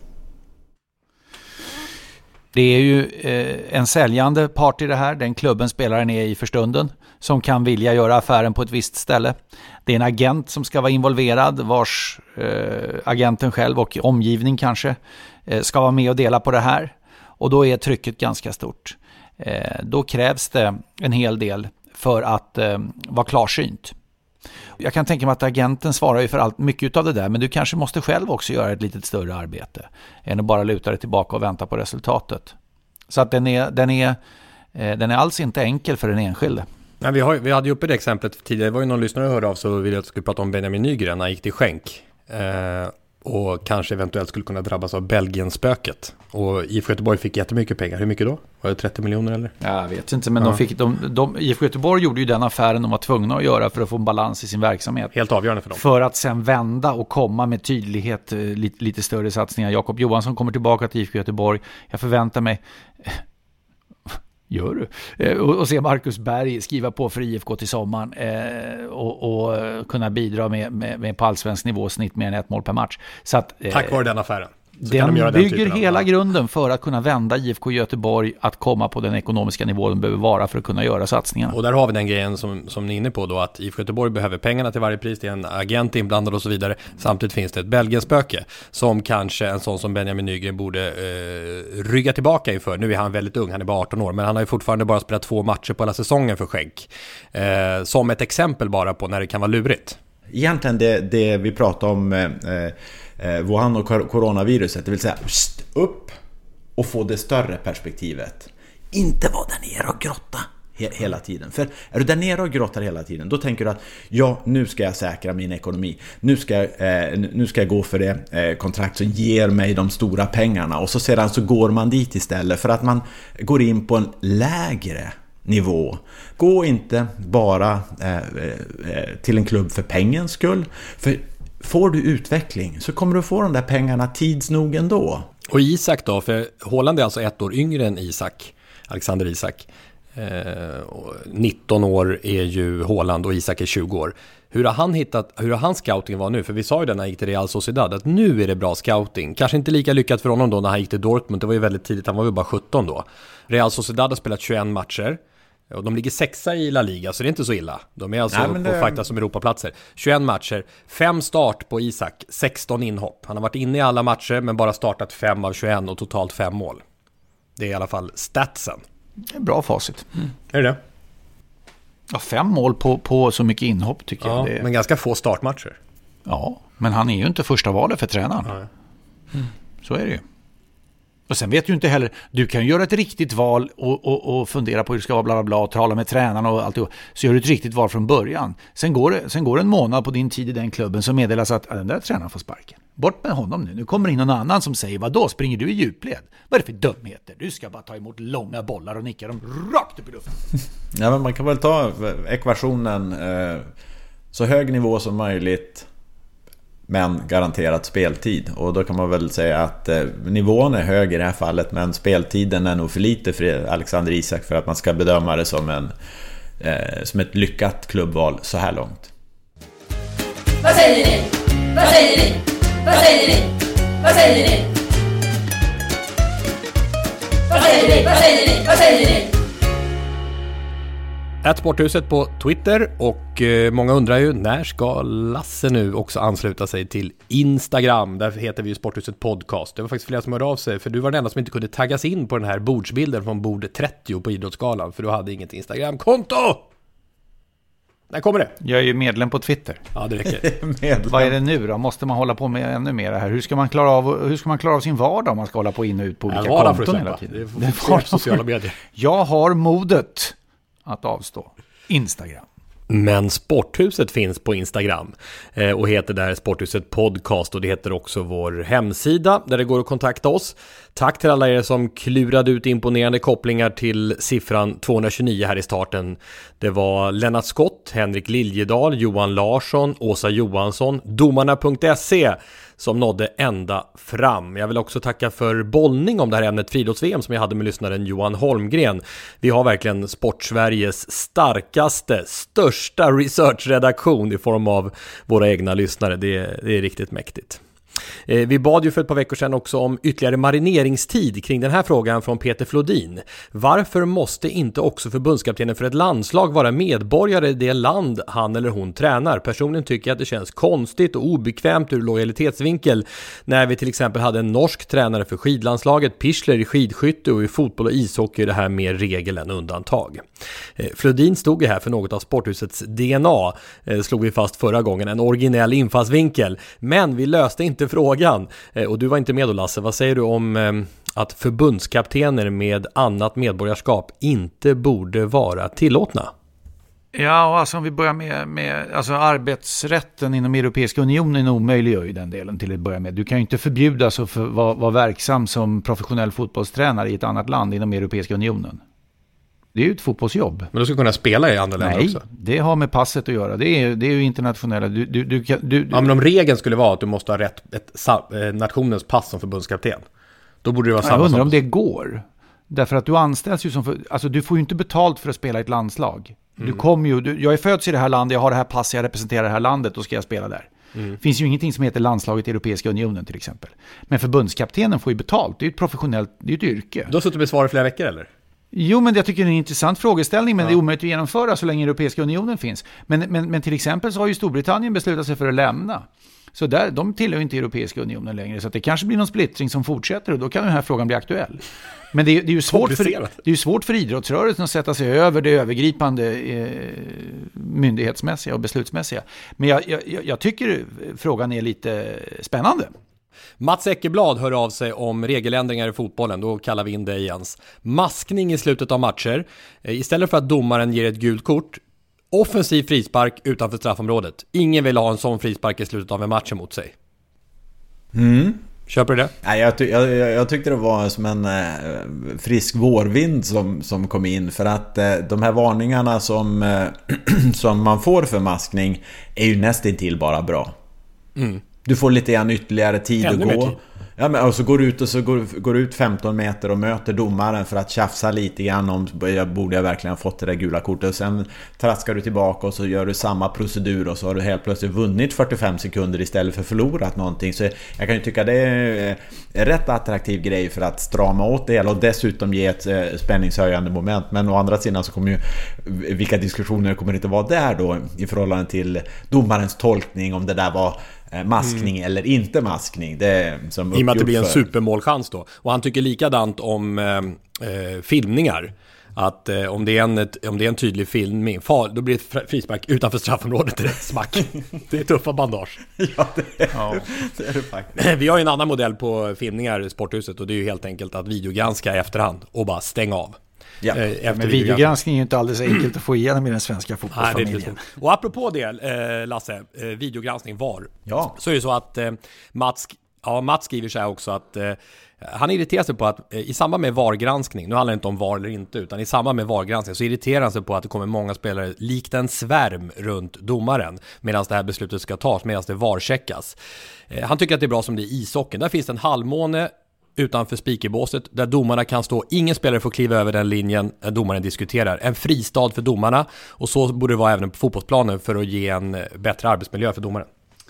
Det är ju en säljande part i det här. Den klubben spelaren är i för stunden som kan vilja göra affären på ett visst ställe. Det är en agent som ska vara involverad, vars agenten själv och omgivning kanske ska vara med och dela på det här. Och då är trycket ganska stort. Då krävs det en hel del för att vara klarsynt. Jag kan tänka mig att agenten svarar ju för allt mycket av det där, men du kanske måste själv också göra ett lite större arbete än att bara luta dig tillbaka och vänta på resultatet. Så att den är alls inte enkel för den enskilde. Nej, vi hade ju uppe det exemplet tidigare. Det var ju någon lyssnare hörde av så ville jag att skulle prata om Benjamin Nygren. Han gick till skänk och kanske eventuellt skulle kunna drabbas av Belgien-spöket. Och IFK Göteborg fick jättemycket pengar. Hur mycket då? Var det 30 miljoner eller? Jag vet inte, men IFK Göteborg gjorde ju den affären de var tvungna att göra för att få en balans i sin verksamhet. Helt avgörande för dem. För att sen vända och komma med tydlighet, lite större satsningar. Jakob Johansson kommer tillbaka till IFK Göteborg. Jag förväntar mig... Gör du? Och se Marcus Berg skriva på för IFK till sommaren och kunna bidra med på allsvensk nivå snitt mer än 1 mål per match. Så att, tack vare den affären. Den bygger hela grunden för att kunna vända IFK Göteborg att komma på den ekonomiska nivå de behöver vara för att kunna göra satsningarna. Och där har vi den grejen som ni är inne på då, att IFK Göteborg behöver pengarna till varje pris, det är en agent inblandad och så vidare. Samtidigt finns det ett Belgien-spöke som kanske en sån som Benjamin Nygren borde rygga tillbaka inför. Nu är han väldigt ung, han är bara 18 år, men han har ju fortfarande bara spelat 2 matcher på hela säsongen för skänk. Som ett exempel bara på när det kan vara lurigt. Egentligen det vi pratar om Wuhan och coronaviruset, det vill säga upp och få det större perspektivet. Inte vara där nere och grotta hela tiden. För är du där nere och grottar hela tiden, då tänker du att nu ska jag säkra min ekonomi. Nu ska jag gå för det kontrakt som ger mig de stora pengarna. Och så sedan så går man dit istället för att man går in på en lägre nivå. Gå inte bara till en klubb för pengens skull. För får du utveckling så kommer du få de där pengarna tids nog ändå. Och Isak då, för Haaland är alltså 1 år yngre än Isak, Alexander Isak. 19 år är ju Haaland och Isak är 20 år. Hur har hans scouting var nu? För vi sa ju när han gick till Real Sociedad att nu är det bra scouting. Kanske inte lika lyckat för honom då när han gick till Dortmund. Det var ju väldigt tidigt, han var ju bara 17 då. Real Sociedad har spelat 21 matcher. Och de ligger 6:a i La Liga, så det är inte så illa. De är alltså på fakta som Europaplatser. 21 matcher, 5 start på Isak, 16 inhopp. Han har varit inne i alla matcher men bara startat 5 av 21 och totalt 5 mål. Det är i alla fall statsen. Bra facit. Är det? Ja, 5 mål på så mycket inhopp tycker jag. Det är... Men ganska få startmatcher. Ja, men han är ju inte första valet för tränaren. Så är det ju. Och sen vet du inte heller, du kan göra ett riktigt val och fundera på hur det ska vara bla bla bla och tala med tränarna och allt. Så gör du ett riktigt val från början. Sen går en månad på din tid i den klubben så meddelas att den där tränaren får sparken. Bort med honom nu. Nu kommer in någon annan som säger, vadå, springer du i djupled? Vad är det för dumheter? Du ska bara ta emot långa bollar och nicka dem rakt upp i luften. Ja, men man kan väl ta ekvationen så hög nivå som möjligt men garanterat speltid. Och då kan man väl säga att nivån är hög i det här fallet, men speltiden är nog för lite för Alexander Isak för att man ska bedöma det som ett lyckat klubbval så här långt. Vad säger ni? Vad säger ni? Vad säger ni? Vad säger ni? Vad säger ni? Vad säger ni? Vad säger ni? Sporthuset på Twitter, och många undrar ju, när ska Lasse nu också ansluta sig till Instagram? Därför heter vi ju Sporthuset Podcast. Det var faktiskt flera som hörde av sig, för du var den enda som inte kunde taggas in på den här bordsbilden från bord 30 på Idrottsgalan, för du hade inget Instagram-konto. När kommer det? Jag är ju medlem på Twitter. Ja, det räcker. Vad är det nu då? Måste man hålla på med ännu mer här? Hur ska man klara av sin vardag om man ska hålla på in och ut på olika konton hela tiden? Det är sociala medier. Jag har modet att avstå. Instagram. Men Sporthuset finns på Instagram och heter där Sporthuset Podcast, och det heter också vår hemsida där det går att kontakta oss. Tack till alla er som klurade ut imponerande kopplingar till siffran 229 här i starten. Det var Lennart Skott, Henrik Liljedal, Johan Larsson, Åsa Johansson, domarna.se som nådde ända fram. Jag vill också tacka för bollning om det här ämnet friidrotts-VM som jag hade med lyssnaren Johan Holmgren. Vi har verkligen Sportsveriges starkaste, största researchredaktion i form av våra egna lyssnare. Det är riktigt mäktigt. Vi bad ju för ett par veckor sedan också om ytterligare marineringstid kring den här frågan från Peter Flodin. Varför måste inte också förbundskaptenen för ett landslag vara medborgare i det land han eller hon tränar? Personligen tycker jag att det känns konstigt och obekvämt ur lojalitetsvinkel när vi till exempel hade en norsk tränare för skidlandslaget, Pichler i skidskytte, och i fotboll och ishockey är det här mer regel än undantag. Flodin stod ju här för något av Sporthusets DNA, slog vi fast förra gången, en originell infallsvinkel, men vi löste inte frågan. Och du var inte med då, Lasse. Vad säger du om att förbundskaptener med annat medborgarskap inte borde vara tillåtna? Ja, alltså om vi börjar med alltså arbetsrätten inom Europeiska unionen omöjliggör ju den delen till att börja med. Du kan ju inte förbjudas att vara verksam som professionell fotbollstränare i ett annat land inom Europeiska unionen. Det är ju ett fotbollsjobb. Men du ska kunna spela i andra länder också? Nej, det har med passet att göra. Det är ju internationella. Ja, men om regeln skulle vara att du måste ha ett nationens pass som förbundskapten, då borde det vara samma. Jag undrar om det går. Därför att du anställs ju alltså du får ju inte betalt för att spela i ett landslag. Du kommer ju, jag är född i det här landet, jag har det här passet, jag representerar det här landet, då ska jag spela där. Det finns ju ingenting som heter landslaget i Europeiska unionen till exempel. Men förbundskaptenen får ju betalt. Det är ju ett professionellt, det är ett yrke. Du har suttit och besvarat flera veckor eller? Jo, men jag tycker det är en intressant frågeställning, men det är omöjligt att genomföra så länge Europeiska unionen finns. Men till exempel så har ju Storbritannien beslutat sig för att lämna. Så de tillhör ju inte Europeiska unionen längre, så att det kanske blir någon splittring som fortsätter och då kan den här frågan bli aktuell. Men det är ju svårt för idrottsrörelsen att sätta sig över det övergripande myndighetsmässiga och beslutsmässiga. Men jag tycker frågan är lite spännande. Mats Eckerblad hör av sig om regeländringar i fotbollen. Då kallar vi in dig, Jens. Maskning i slutet av matcher. Istället för att domaren ger ett gult kort, offensiv frispark utanför straffområdet. Ingen vill ha en sån frispark i slutet av en match emot sig. Köper du det? Nej, jag tyckte det var som en frisk vårvind som kom in. För att de här varningarna som man får för maskning är ju nästintill bara bra. Du får lite grann ytterligare tid att gå. Ja, men och så går ut 15 meter och möter domaren för att tjafsa lite grann om borde jag verkligen ha fått det där gula kortet, och sen traskar du tillbaka och så gör du samma procedur och så har du helt plötsligt vunnit 45 sekunder istället för förlorat någonting. Så jag kan ju tycka det är en rätt attraktiv grej för att strama åt det hela och dessutom ge ett spänningshöjande moment. Men å andra sidan så kommer ju vilka diskussioner kommer det inte vara där då i förhållande till domarens tolkning om det där var maskning eller inte maskning. Det som i och med att det blir en supermålchans då. Och han tycker likadant om filmningar. Att om det är en tydlig filmning, då blir det ett frispark utanför straffområdet direkt, smack. Det är tuffa bandage. Ja, det är det faktiskt. Vi har ju en annan modell på filmningar i Sporthuset, och det är ju helt enkelt att videogranska i efterhand och bara stänga av. Ja, men videogranskning är ju inte alldeles enkelt att få igenom i den svenska fotbollsfamiljen. Och apropå det, Lasse, videogranskning VAR. Ja. Så är det så att Mats skriver så här också att han irriterar sig på att i samband med VAR-granskning, nu handlar det inte om VAR eller inte, utan i samband med VAR-granskning så irriterar han sig på att det kommer många spelare likt en svärm runt domaren medan det här beslutet ska tas, medan det VAR-checkas. Han tycker att det är bra som det är i ishockey. Där finns en halvmåne utanför speakerbåset där domarna kan stå. Ingen spelare får kliva över den linjen domaren diskuterar. En fristad för domarna, och så borde det vara även på fotbollsplanen för att ge en bättre arbetsmiljö för domaren.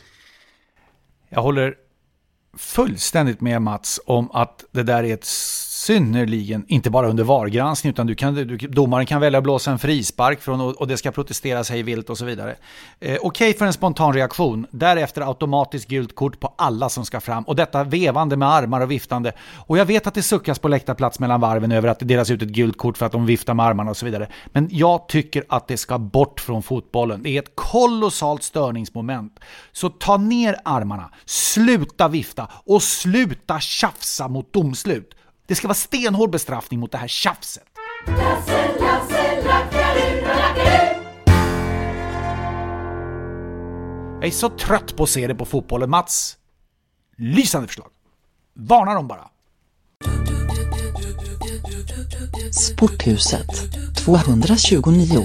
Jag håller fullständigt med Mats om att det där är ett synnerligen, inte bara under VAR-granskning, utan domaren kan välja att blåsa en frispark och det ska protesteras hej vilt och så vidare. Okej för en spontan reaktion, därefter automatiskt gult kort på alla som ska fram, och detta vevande med armar och viftande. Och jag vet att det suckas på läktarplats mellan varven över att det delas ut ett gult kort för att de viftar med armarna och så vidare. Men jag tycker att det ska bort från fotbollen. Det är ett kolossalt störningsmoment. Så ta ner armarna, sluta vifta och sluta tjafsa mot domslut. Det ska vara stenhård bestraffning mot det här tjafset. Lasse, lackaruru. Jag är så trött på att se det på fotbollen, Mats. Lysande förslag. Varna dem bara. Sporthuset 229.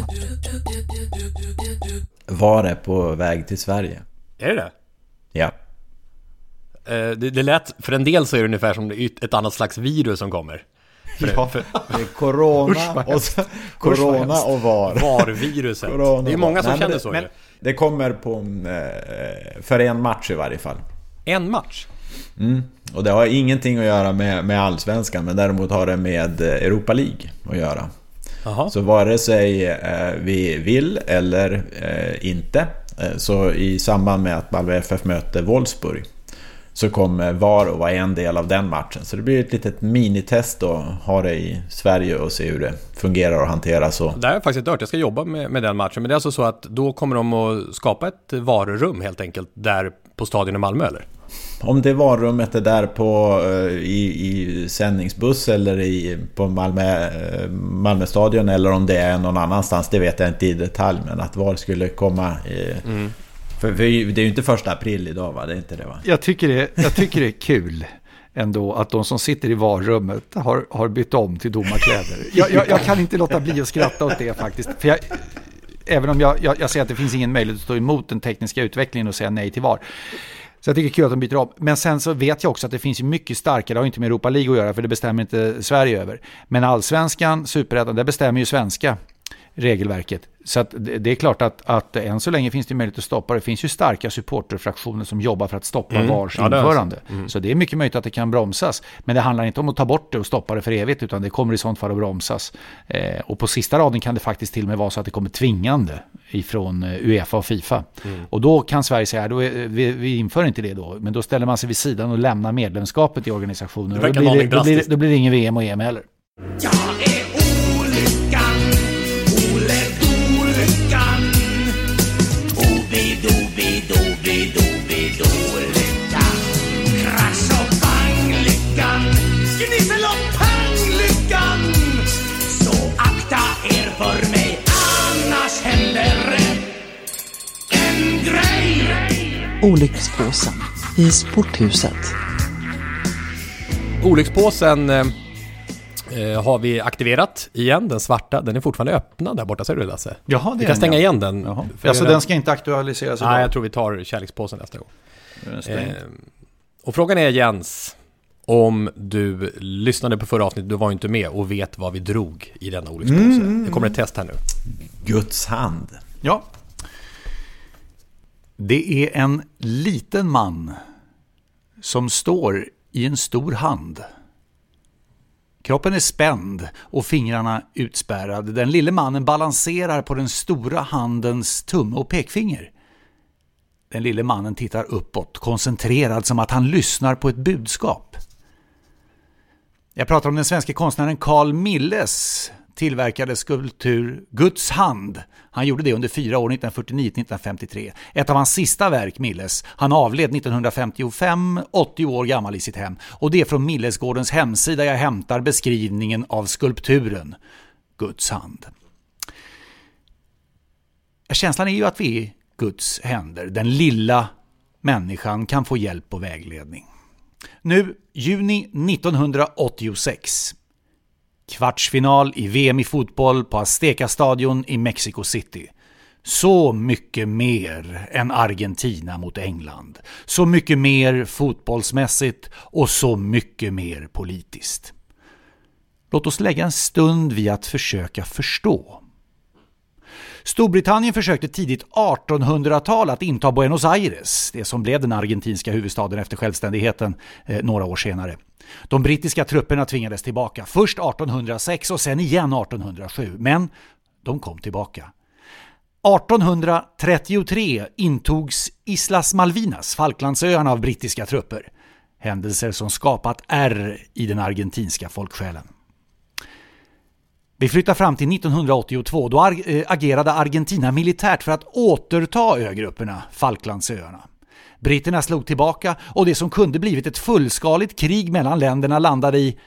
Var är på väg till Sverige? Är det? Ja. Det lät, för en del så är det ungefär som ett annat slags virus som kommer. Det är corona och VAR-viruset. Det är många som känner så. Men det kommer för en match i varje fall. En match? Och det har ingenting att göra med Allsvenskan, men däremot har det med Europa League att göra. Aha. Så vare sig vi vill eller inte, så i samband med att Malmö FF möter Wolfsburg så kommer VAR att vara en del av den matchen. Så det blir ett litet minitest att ha det i Sverige och se hur det fungerar och hanteras. Så. Det har jag faktiskt hört. Jag ska jobba med den matchen. Men det är alltså så att då kommer de att skapa ett VAR-rum helt enkelt där på stadion i Malmö, eller? Om det VAR-rummet är där på i sändningsbuss eller på Malmö stadion, eller om det är någon annanstans, det vet jag inte i detalj. Men att VAR skulle komma För det är ju inte 1 april idag, va? Det är inte det, va? Jag tycker det är kul ändå att de som sitter i VAR-rummet har bytt om till domarkläder. Jag kan inte låta bli att skratta åt det faktiskt. För även om jag ser att det finns ingen möjlighet att stå emot den tekniska utvecklingen och säga nej till VAR. Så jag tycker det är kul att de byter om. Men sen så vet jag också att det finns ju mycket starkare, det har inte med Europa League att göra, för det bestämmer inte Sverige över. Men Allsvenskan, Superettan, det bestämmer ju svenska regelverket. Så att det är klart att än så länge finns det möjlighet att stoppa. Det finns ju starka supporterfraktioner som jobbar för att stoppa VARs införande. Så det är mycket möjligt att det kan bromsas. Men det handlar inte om att ta bort det och stoppa det för evigt, utan det kommer i sånt fall att bromsas. Och på sista raden kan det faktiskt till och med vara så att det kommer tvingande ifrån UEFA och FIFA. Och då kan Sverige säga, vi inför inte det då. Men då ställer man sig vid sidan och lämnar medlemskapet i organisationen. Då blir det ingen VM och EM heller. Jag är olyckan, olyckan. Olyckan. Krasch och bang-lyckan. Gnissel och pang-lyckan. Så akta er för mig, annars händer en grej. Olyckspåsen i Sporthuset. Olyckspåsen har vi aktiverat igen, den svarta. Den är fortfarande öppnad där borta, ser du, Lasse? Jaha, det vi kan stänga igen den. Alltså den ska inte aktualiseras idag? Nej, jag tror vi tar kärlekspåsen nästa gång. Och frågan är, Jens, Om du lyssnade på förra avsnittet, du var ju inte med och vet vad vi drog i denna olyckspåse. Det kommer ett test här nu. Guds hand. Ja. Det är en liten man som står i en stor hand. Kroppen är spänd och fingrarna utspärrade. Den lille mannen balanserar på den stora handens tumme och pekfinger. Den lille mannen tittar uppåt, koncentrerad som att han lyssnar på ett budskap. Jag pratar om den svenska konstnären Carl Milles tillverkade skulptur Guds hand. Han gjorde det under 4 år, 1949-1953. Ett av hans sista verk, Milles. Han avled 1955, 80 år gammal i sitt hem. Och det är från Millesgårdens hemsida jag hämtar beskrivningen av skulpturen Guds hand. Känslan är ju att vi är Guds händer. Den lilla människan kan få hjälp och vägledning. Nu, juni 1986. Kvartsfinal i VM i fotboll på Azteca-stadion i Mexico City. Så mycket mer än Argentina mot England. Så mycket mer fotbollsmässigt och så mycket mer politiskt. Låt oss lägga en stund vid att försöka förstå. Storbritannien försökte tidigt 1800-tal att inta Buenos Aires, det som blev den argentinska huvudstaden efter självständigheten några år senare. De brittiska trupperna tvingades tillbaka, först 1806 och sen igen 1807, men de kom tillbaka. 1833 intogs Islas Malvinas, Falklandsöarna, av brittiska trupper. Händelser som skapat ärr i den argentinska folksjälen. Vi flyttar fram till 1982, då agerade Argentina militärt för att återta ögrupperna, Falklandsöarna. Britterna slog tillbaka och det som kunde blivit ett fullskaligt krig mellan länderna landade i,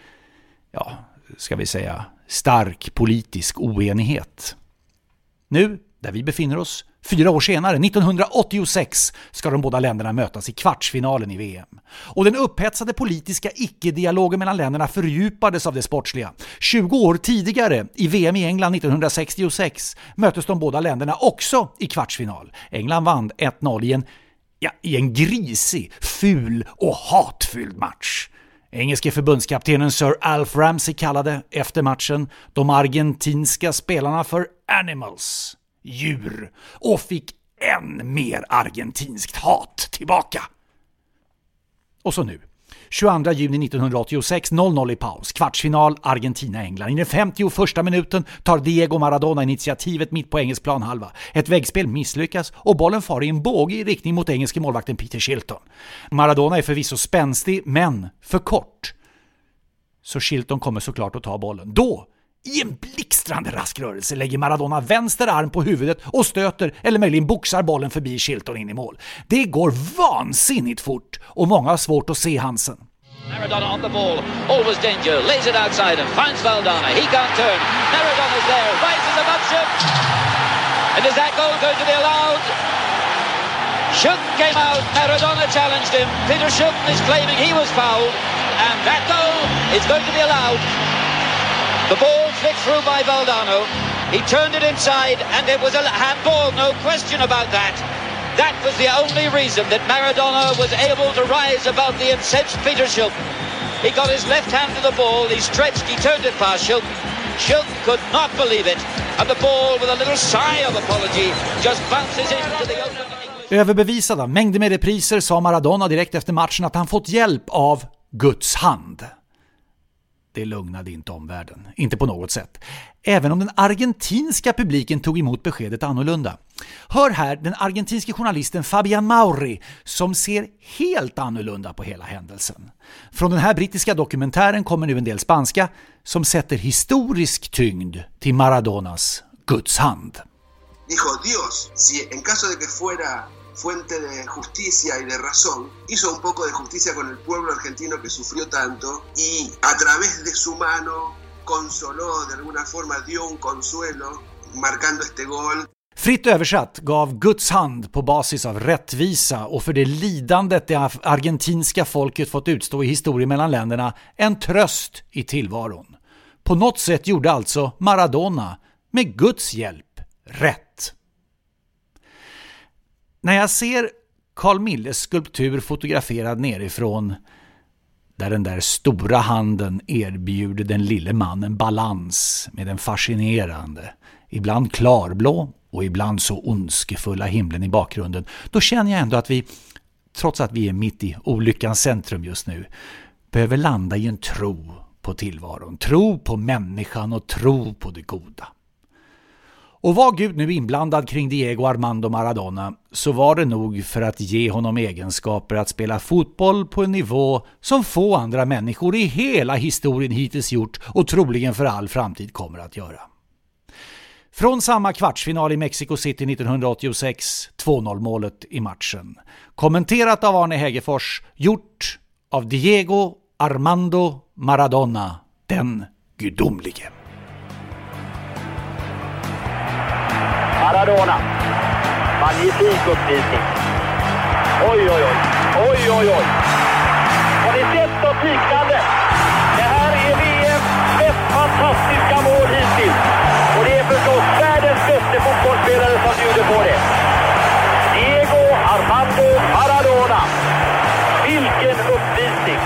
ska vi säga, stark politisk oenighet. Nu, där vi befinner oss, 4 år senare, 1986, ska de båda länderna mötas i kvartsfinalen i VM. Och den upphetsade politiska icke-dialogen mellan länderna fördjupades av det sportsliga. 20 år tidigare, i VM i England 1966, möttes de båda länderna också i kvartsfinal. England vann 1-0 i en grisig, ful och hatfylld match. Engelske förbundskaptenen Sir Alf Ramsey kallade efter matchen de argentinska spelarna för animals, djur, och fick än mer argentinskt hat tillbaka. Och så nu, 22 juni 1986, 0-0 i paus, kvartsfinal Argentina-England. I den 51:a minuten tar Diego Maradona initiativet mitt på engelsk planhalva. Ett väggspel misslyckas och bollen far i en båge i riktning mot engelske målvakten Peter Shilton. Maradona är förvisso spänstig, men för kort. Så Shilton kommer såklart att ta bollen. Då, i en blixtrande rask rörelse, lägger Maradona vänster arm på huvudet och stöter eller möjligen boxar bollen förbi Shilton in i mål. Det går vansinnigt fort och många har svårt att se Hansen. Maradona on the ball, always danger, lays it outside and finds Valdana. He can't turn. Maradona's there, rises above Schuck. And is that goal going to be allowed? Schuck came out, Maradona challenged him. Peter Schuck is claiming he was fouled, and that goal is going to be allowed. The ball flicked through by Valdano. He turned it inside and it was a handball, no question about that. That was the only reason that Maradona was able to rise above the incensed Peter Schuck. He got his left hand to the ball, he stretched, he turned it past Schuck. Schuck could not believe it, and the ball, with a little sigh of apology, just bounces into the open English. Överbevisad av mängder med repriser sa Maradona direkt efter matchen att han fått hjälp av Guds hand. Det lugnade inte omvärlden, inte på något sätt. Även om den argentinska publiken tog emot beskedet annorlunda. Hör här den argentinske journalisten Fabian Mauri som ser helt annorlunda på hela händelsen. Från den här brittiska dokumentären kommer nu en del spanska som sätter historisk tyngd till Maradonas Guds hand. Dijo Dios, si en caso de que fuera fuente de justicia y de razón, hizo un poco de justicia con el pueblo argentino que sufrió tanto y a través de su mano consoló, de alguna forma dio un consuelo marcando este gol. Fritt översatt gav Guds hand på basis av rättvisa och för det lidandet det argentinska folket fått utstå i historien mellan länderna en tröst i tillvaron. På något sätt gjorde alltså Maradona med Guds hjälp rätt. När jag ser Carl Milles skulptur fotograferad nerifrån, där den där stora handen erbjuder den lille mannen balans med den fascinerande, ibland klarblå och ibland så ondskefulla himlen i bakgrunden, då känner jag ändå att vi, trots att vi är mitt i olyckans centrum just nu, behöver landa i en tro på tillvaron, tro på människan och tro på det goda. Och var Gud nu inblandad kring Diego Armando Maradona, så var det nog för att ge honom egenskaper att spela fotboll på en nivå som få andra människor i hela historien hittills gjort och troligen för all framtid kommer att göra. Från samma kvartsfinal i Mexico City 1986, 2-0-målet i matchen. Kommenterat av Arne Hägerfors, gjort av Diego Armando Maradona, den gudomlige. Maradona. Magnifik uppvisning. Oj, oj, oj. Oj, oj, oj. Har ni sett något liknande? Det här är VMs mest fantastiska mål hittills. Och det är förstås världens bästa fotbollsspelare som bjuder på det. Diego Armando Maradona. Vilken uppvisning.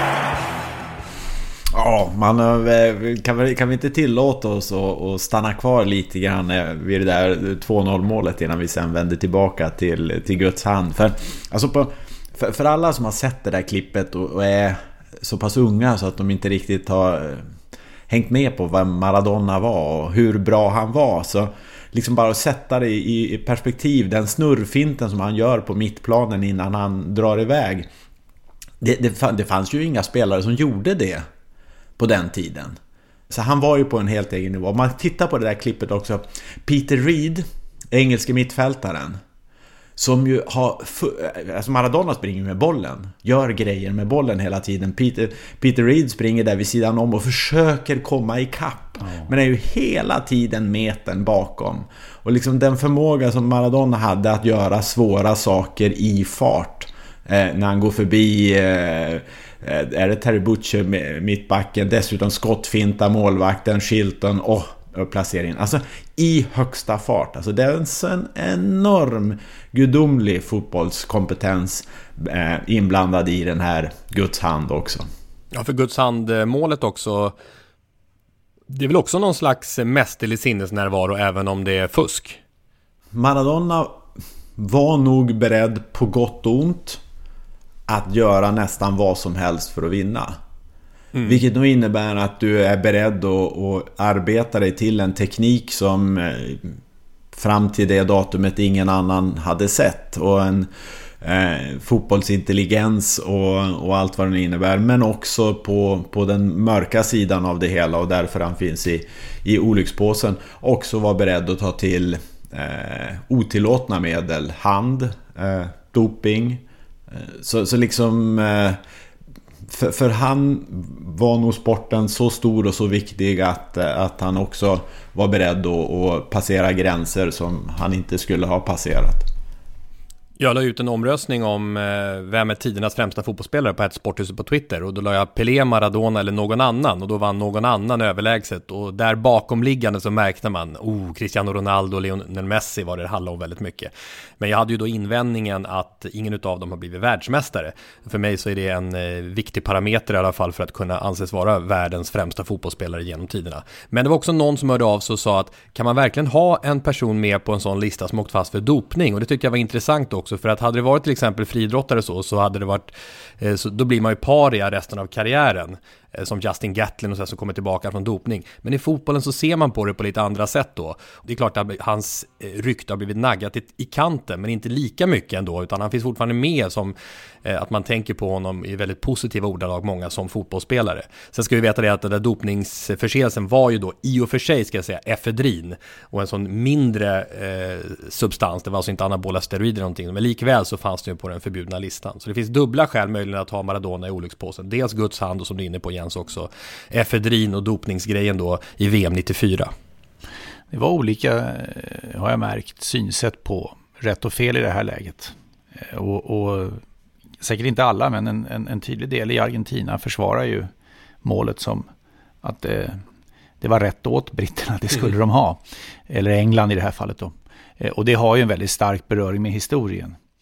Ja, kan vi inte tillåta oss att stanna kvar lite grann vid det där 2-0-målet innan vi sen vänder tillbaka till Guds hand. För, alltså för alla som har sett det där klippet och är så pass unga så att de inte riktigt har hängt med på vad Maradona var och hur bra han var, så liksom bara att sätta det i perspektiv, den snurrfinten som han gör på mittplanen innan han drar iväg. Det fanns ju inga spelare som gjorde det på den tiden. Så han var ju på en helt egen nivå. Om man tittar på det där klippet också, Peter Reid, engelske mittfältaren, som ju har alltså Maradona springer med bollen, gör grejer med bollen hela tiden. Peter Reid springer där vid sidan om och försöker komma i kapp, men är ju hela tiden metern bakom. Och liksom den förmåga som Maradona hade att göra svåra saker i fart, när han går förbi är det Terry Butcher mittbacken, dessutom skottfinta målvakten, Shilton och placeringen, alltså i högsta fart. Alltså det är en enorm gudomlig fotbollskompetens inblandad i den här Guds hand också. Ja, för Guds hand målet också, det är väl också någon slags mästerlig sinnesnärvaro även om det är fusk. Maradona var nog beredd på gott och ont att göra nästan vad som helst för att vinna. Vilket nog innebär att du är beredd att arbeta dig till en teknik som fram till det datumet ingen annan hade sett, och en fotbollsintelligens och allt vad det innebär, men också på den mörka sidan av det hela, och därför han finns i olyckspåsen, också var beredd att ta till otillåtna medel, doping. Så liksom för han var nog sporten så stor och så viktig att han också var beredd att passera gränser som han inte skulle ha passerat. Jag la ut en omröstning om vem är tidernas främsta fotbollsspelare på ett sporthus på Twitter, och då la jag Pelé, Maradona eller någon annan, och då vann någon annan överlägset, och där bakomliggande så märkte man Cristiano Ronaldo och Lionel Messi var det handlade om väldigt mycket. Men jag hade ju då invändningen att ingen av dem har blivit världsmästare. För mig så är det en viktig parameter i alla fall för att kunna anses vara världens främsta fotbollsspelare genom tiderna. Men det var också någon som hörde av sig och sa att kan man verkligen ha en person med på en sån lista som åkt fast för dopning? Och det tyckte jag var intressant också, för att hade det varit till exempel friidrottare så hade det varit, så då blir man ju paria resten av karriären, som Justin Gatlin och så som kommer tillbaka från dopning. Men i fotbollen så ser man på det på lite andra sätt då. Det är klart att hans rykte har blivit naggat i kanten, men inte lika mycket ändå, utan han finns fortfarande med som att man tänker på honom i väldigt positiva ordalag, många som fotbollsspelare. Sen ska vi veta det att den där dopningsförseelsen var ju då i och för sig, ska jag säga, efedrin och en sån mindre substans. Det var alltså inte anabola steroider någonting, men likväl så fanns det ju på den förbjudna listan. Så det finns dubbla skäl möjligen att ha Maradona i olyckspåsen. Dels Guds hand, och som du är inne på Jens också, efedrin och dopningsgrejen då i VM 94. Det var olika, har jag märkt, synsätt på rätt och fel i det här läget. Och säkert inte alla, men en tydlig del i Argentina försvarar ju målet som att det var rätt åt britterna, det skulle de ha. Eller England i det här fallet då. Och det har ju en väldigt stark beröring med historien.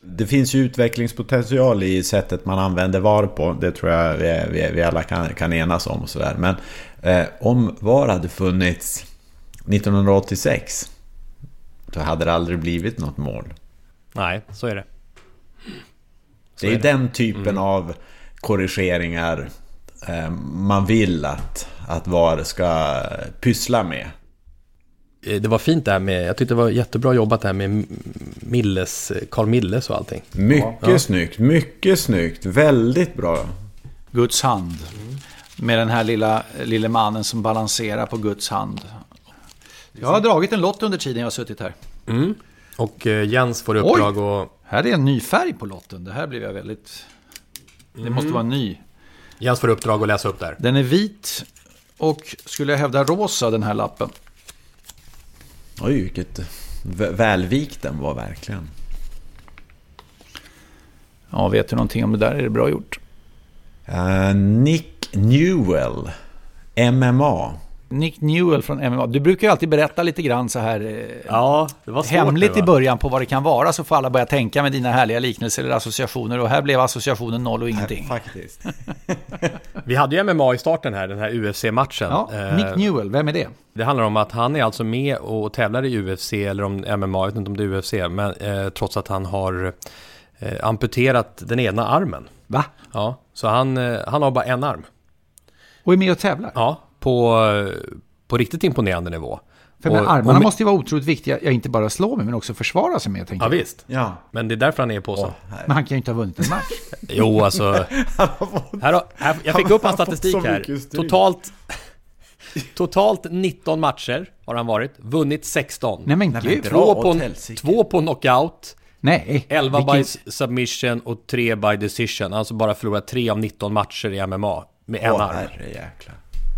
Det finns ju utvecklingspotential i sättet man använder VAR på. Det tror jag vi alla kan enas om och sådär. Men om VAR hade funnits 1986, då hade det aldrig blivit något mål. Nej, så är det. Det är ju den typen av korrigeringar man vill att VAR ska pyssla med. Det var fint där med, jag tyckte det var jättebra jobbat där med Carl Milles och allting. Mycket snyggt, väldigt bra. Guds hand. Med den här lilla mannen som balanserar på Guds hand. Jag har dragit en lott under tiden jag har suttit här. Och Jens får uppdrag. Och här är en ny färg på lotten. Det här blir jag väldigt... Det måste vara en ny. Jens får uppdrag att läsa upp där. Den är vit och skulle jag hävda rosa, den här lappen. Oj, vilket välvikt den var verkligen. Ja, vet du någonting om det där? Är det bra gjort? Nick Newell, MMA. Nick Newell från MMA. Du brukar ju alltid berätta lite grann så här det var svårt, hemligt i början på vad det kan vara, så får alla börja tänka med dina härliga liknelser eller associationer, och här blev associationen 0 och ingenting. Faktiskt. Vi hade ju MMA i starten här, den här UFC-matchen. Ja, Nick Newell, vem är det? Det handlar om att han är alltså med och tävlar i UFC, eller om MMA, jag vet inte om det är UFC, men trots att han har amputerat den ena armen. Va? Ja, så han har bara en arm. Och är med och tävlar? Ja, på riktigt imponerande nivå. För armarna måste ju vara otroligt viktiga, inte bara slå med men också försvara sig med, tänker jag. Ja, visst. Ja. Men det är därför han är på så. Men han kan ju inte ha vunnit en match. Jo, alltså. Jag fick upp hans statistik här. Totalt 19 matcher har han varit. Vunnit 16. Nej, men gud. 2 på knockout. Nej. 11 by submission och 3 by decision. Alltså bara förlorat 3 av 19 matcher i MMA med en arm. Herrejäklar.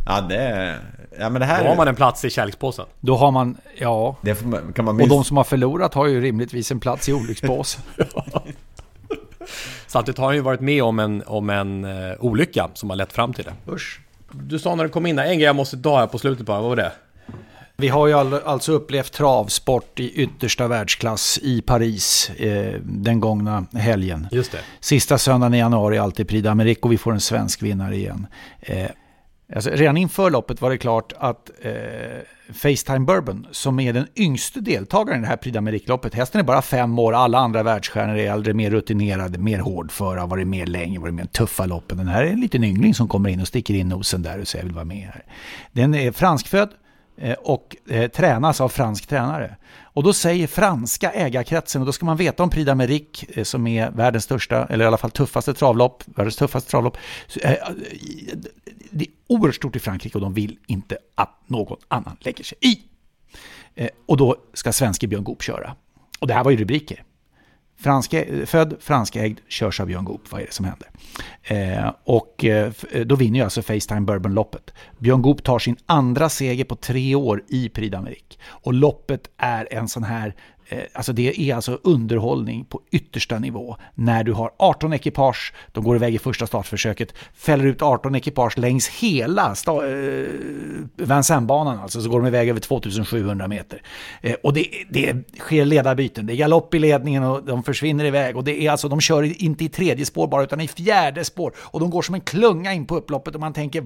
Ja, men det här då har man en plats i kärlekspåsen. Då har man, ja. Det kan man och de som har förlorat har ju rimligtvis en plats i olyckspåsen. Samtidigt har han ju varit med om en olycka som har lett fram till det. Usch. Du sa när det kom in där, en grej jag måste ta här på slutet bara, vad var det? Vi har ju alltså upplevt travsport i yttersta världsklass i Paris den gångna helgen. Just det. Sista söndagen i januari alltid Prix d'Amérique, och vi får en svensk vinnare igen. Alltså, redan inför loppet var det klart att FaceTime Bourbon, som är den yngste deltagaren i det här Prix d'Amérique-loppet, hästen är bara 5 år, alla andra världsstjärnor är äldre, mer rutinerade, mer hårdföra, varit mer länge, varit mer tuffa loppen. Den här är en liten yngling som kommer in och sticker in nosen där och säger jag vill vara med här. Den är franskfödd och tränas av fransk tränare. Och då säger franska ägarkretsen, och då ska man veta om Prix d'Amérique, som är världens största, eller i alla fall tuffaste travlopp, världens tuffaste travlopp. Det är oerhört stort i Frankrike och de vill inte att någon annan lägger sig i. Och då ska svenske Björn Goop köra. Och det här var ju rubriker. Född, franskägd, körs av Björn Goop. Vad är det som händer? Och då vinner ju alltså FaceTime Bourbon-loppet. Björn Goop tar sin andra seger på 3 år i Prix d'Amérique. Och loppet är en sån här, alltså det är alltså underhållning på yttersta nivå. När du har 18 ekipage, de går iväg i första startförsöket, fäller ut 18 ekipage längs hela Vincennes-banan, alltså så går de iväg över 2700 meter. Och det sker ledarbyten, det är galopp i ledningen och de försvinner iväg, och det är alltså, de kör inte i 3:e spår bara utan i 4:e spår, och de går som en klunga in på upploppet och man tänker,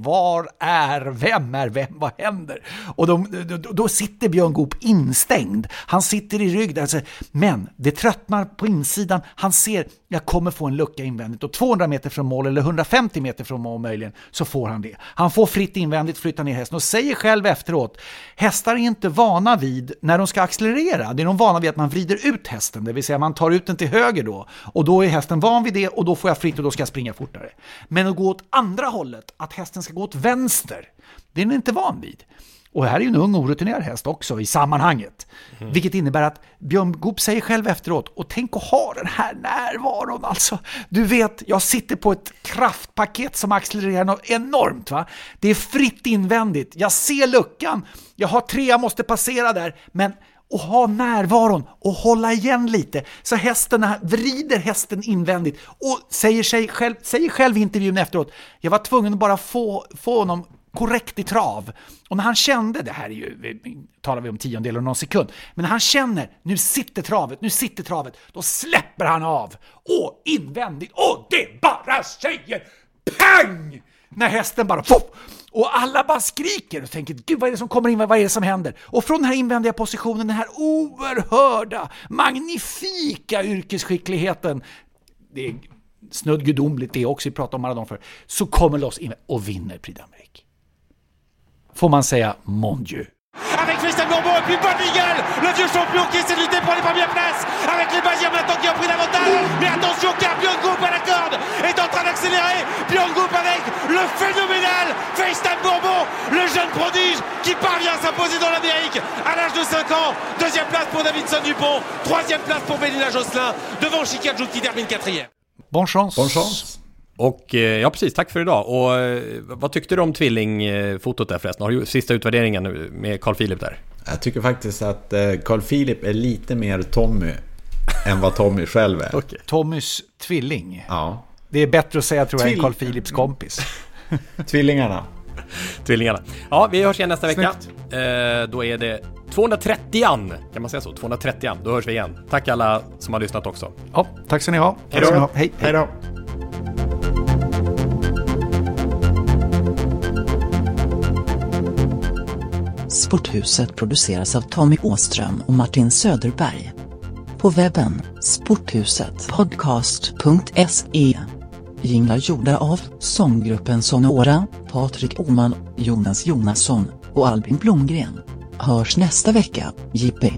vem är vem, vad händer? Och då sitter Björn Goop instängd, han sitter i rygg där, alltså, men det tröttnar på insidan, han ser, jag kommer få en lucka invändigt, och 200 meter från mål eller 150 meter från mål möjligen, så får han det. Han får fritt invändigt flytta ner hästen och säger själv efteråt, hästar är inte vana vid när de ska accelerera, det är de vana vid att man vrider ut hästen, det vill säga man tar ut den till höger då, och då är hästen van vid det, och då får jag fritt och då ska jag springa fortare. Men att gå åt andra hållet, att hästen ska gå åt vänster, det är den inte van vid. Och här är ju en ung orutinerad häst också i sammanhanget. Vilket innebär att Björn Goop säger själv efteråt, och tänk att ha den här närvaron alltså. Du vet, jag sitter på ett kraftpaket som accelererar något enormt, va? Det är fritt invändigt, jag ser luckan, jag har 3 jag måste passera där, men och ha närvaron och hålla igen lite, så vrider hästen invändigt och säger själv i intervjun efteråt, jag var tvungen att bara få honom korrekt i trav. Och när han kände, det här är ju, talar vi om tiondel och någon sekund, men när han känner, nu sitter travet, då släpper han av. Och invändigt, och det bara säger pang! När hästen bara och alla bara skriker och tänker, gud vad är det som kommer in, vad är det som händer? Och från den här invändiga positionen, den här oerhörda, magnifika yrkesskickligheten, det är snudd gudomligt det också, vi pratar om Maradona för, så kommer loss in och vinner Prix d'Amérique. Får man säga mon Dieu. Avec Christian Bourbon et puis Paul Miguel, le vieux champion qui essaie de lutter pour les premières places, avec les Basiens maintenant qui ont pris l'avantage, mais attention car Björn Goop à la corde est en train d'accélérer, Björn Goop avec le phénoménal Christian Bourbon, le jeune prodige qui parvient à s'imposer dans l'Amérique à l'âge de 5 ans, deuxième place pour Davidson Dupont, troisième place pour Bélina Josselin, devant Chicagio qui termine quatrième. Bon chance. Bon chance. Och ja, precis, tack för idag. Och vad tyckte du om tvillingfotot där förresten? Har du sista utvärderingen med Carl Philip där? Jag tycker faktiskt att Carl Philip är lite mer Tommy än vad Tommy själv är. Okay. Tommys tvilling. Ja. Det är bättre att säga, tror jag, än Carl Philips kompis. Tvillingarna. Ja, vi hörs igen nästa vecka. Då är det 230an, kan man säga så? 230an, då hörs vi igen. Tack alla som har lyssnat också. Ja, tack ska ni ha. Hej då. Sporthuset produceras av Tommy Åström och Martin Söderberg. På webben sporthusetpodcast.se. Jinglar gjorda av sånggruppen Sonora, Patrik Oman, Jonas Jonasson och Albin Blomgren. Hörs nästa vecka, JP.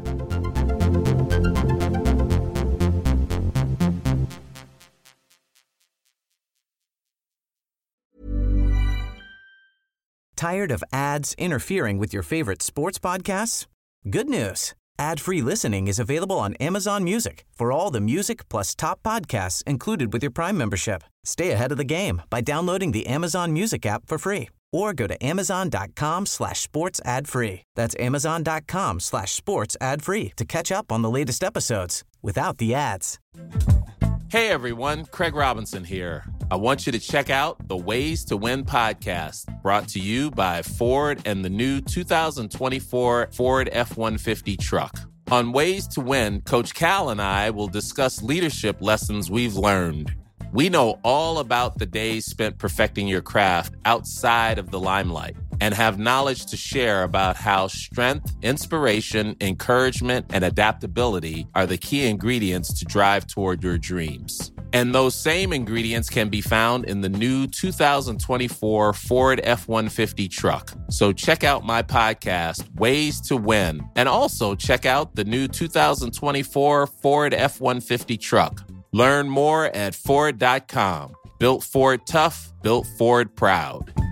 Tired of ads interfering with your favorite sports podcasts? Good news. Ad-free listening is available on Amazon Music for all the music plus top podcasts included with your Prime membership. Stay ahead of the game by downloading the Amazon Music app for free or go to amazon.com/sports ad free. That's amazon.com/sports ad free to catch up on the latest episodes without the ads. Hey everyone, Craig Robinson here. I want you to check out the Ways to Win podcast, brought to you by Ford and the new 2024 Ford F-150 truck. On Ways to Win, Coach Cal and I will discuss leadership lessons we've learned. We know all about the days spent perfecting your craft outside of the limelight and have knowledge to share about how strength, inspiration, encouragement, and adaptability are the key ingredients to drive toward your dreams. And those same ingredients can be found in the new 2024 Ford F-150 truck. So check out my podcast, Ways to Win, and also check out the new 2024 Ford F-150 truck. Learn more at Ford.com. Built Ford tough, built Ford proud.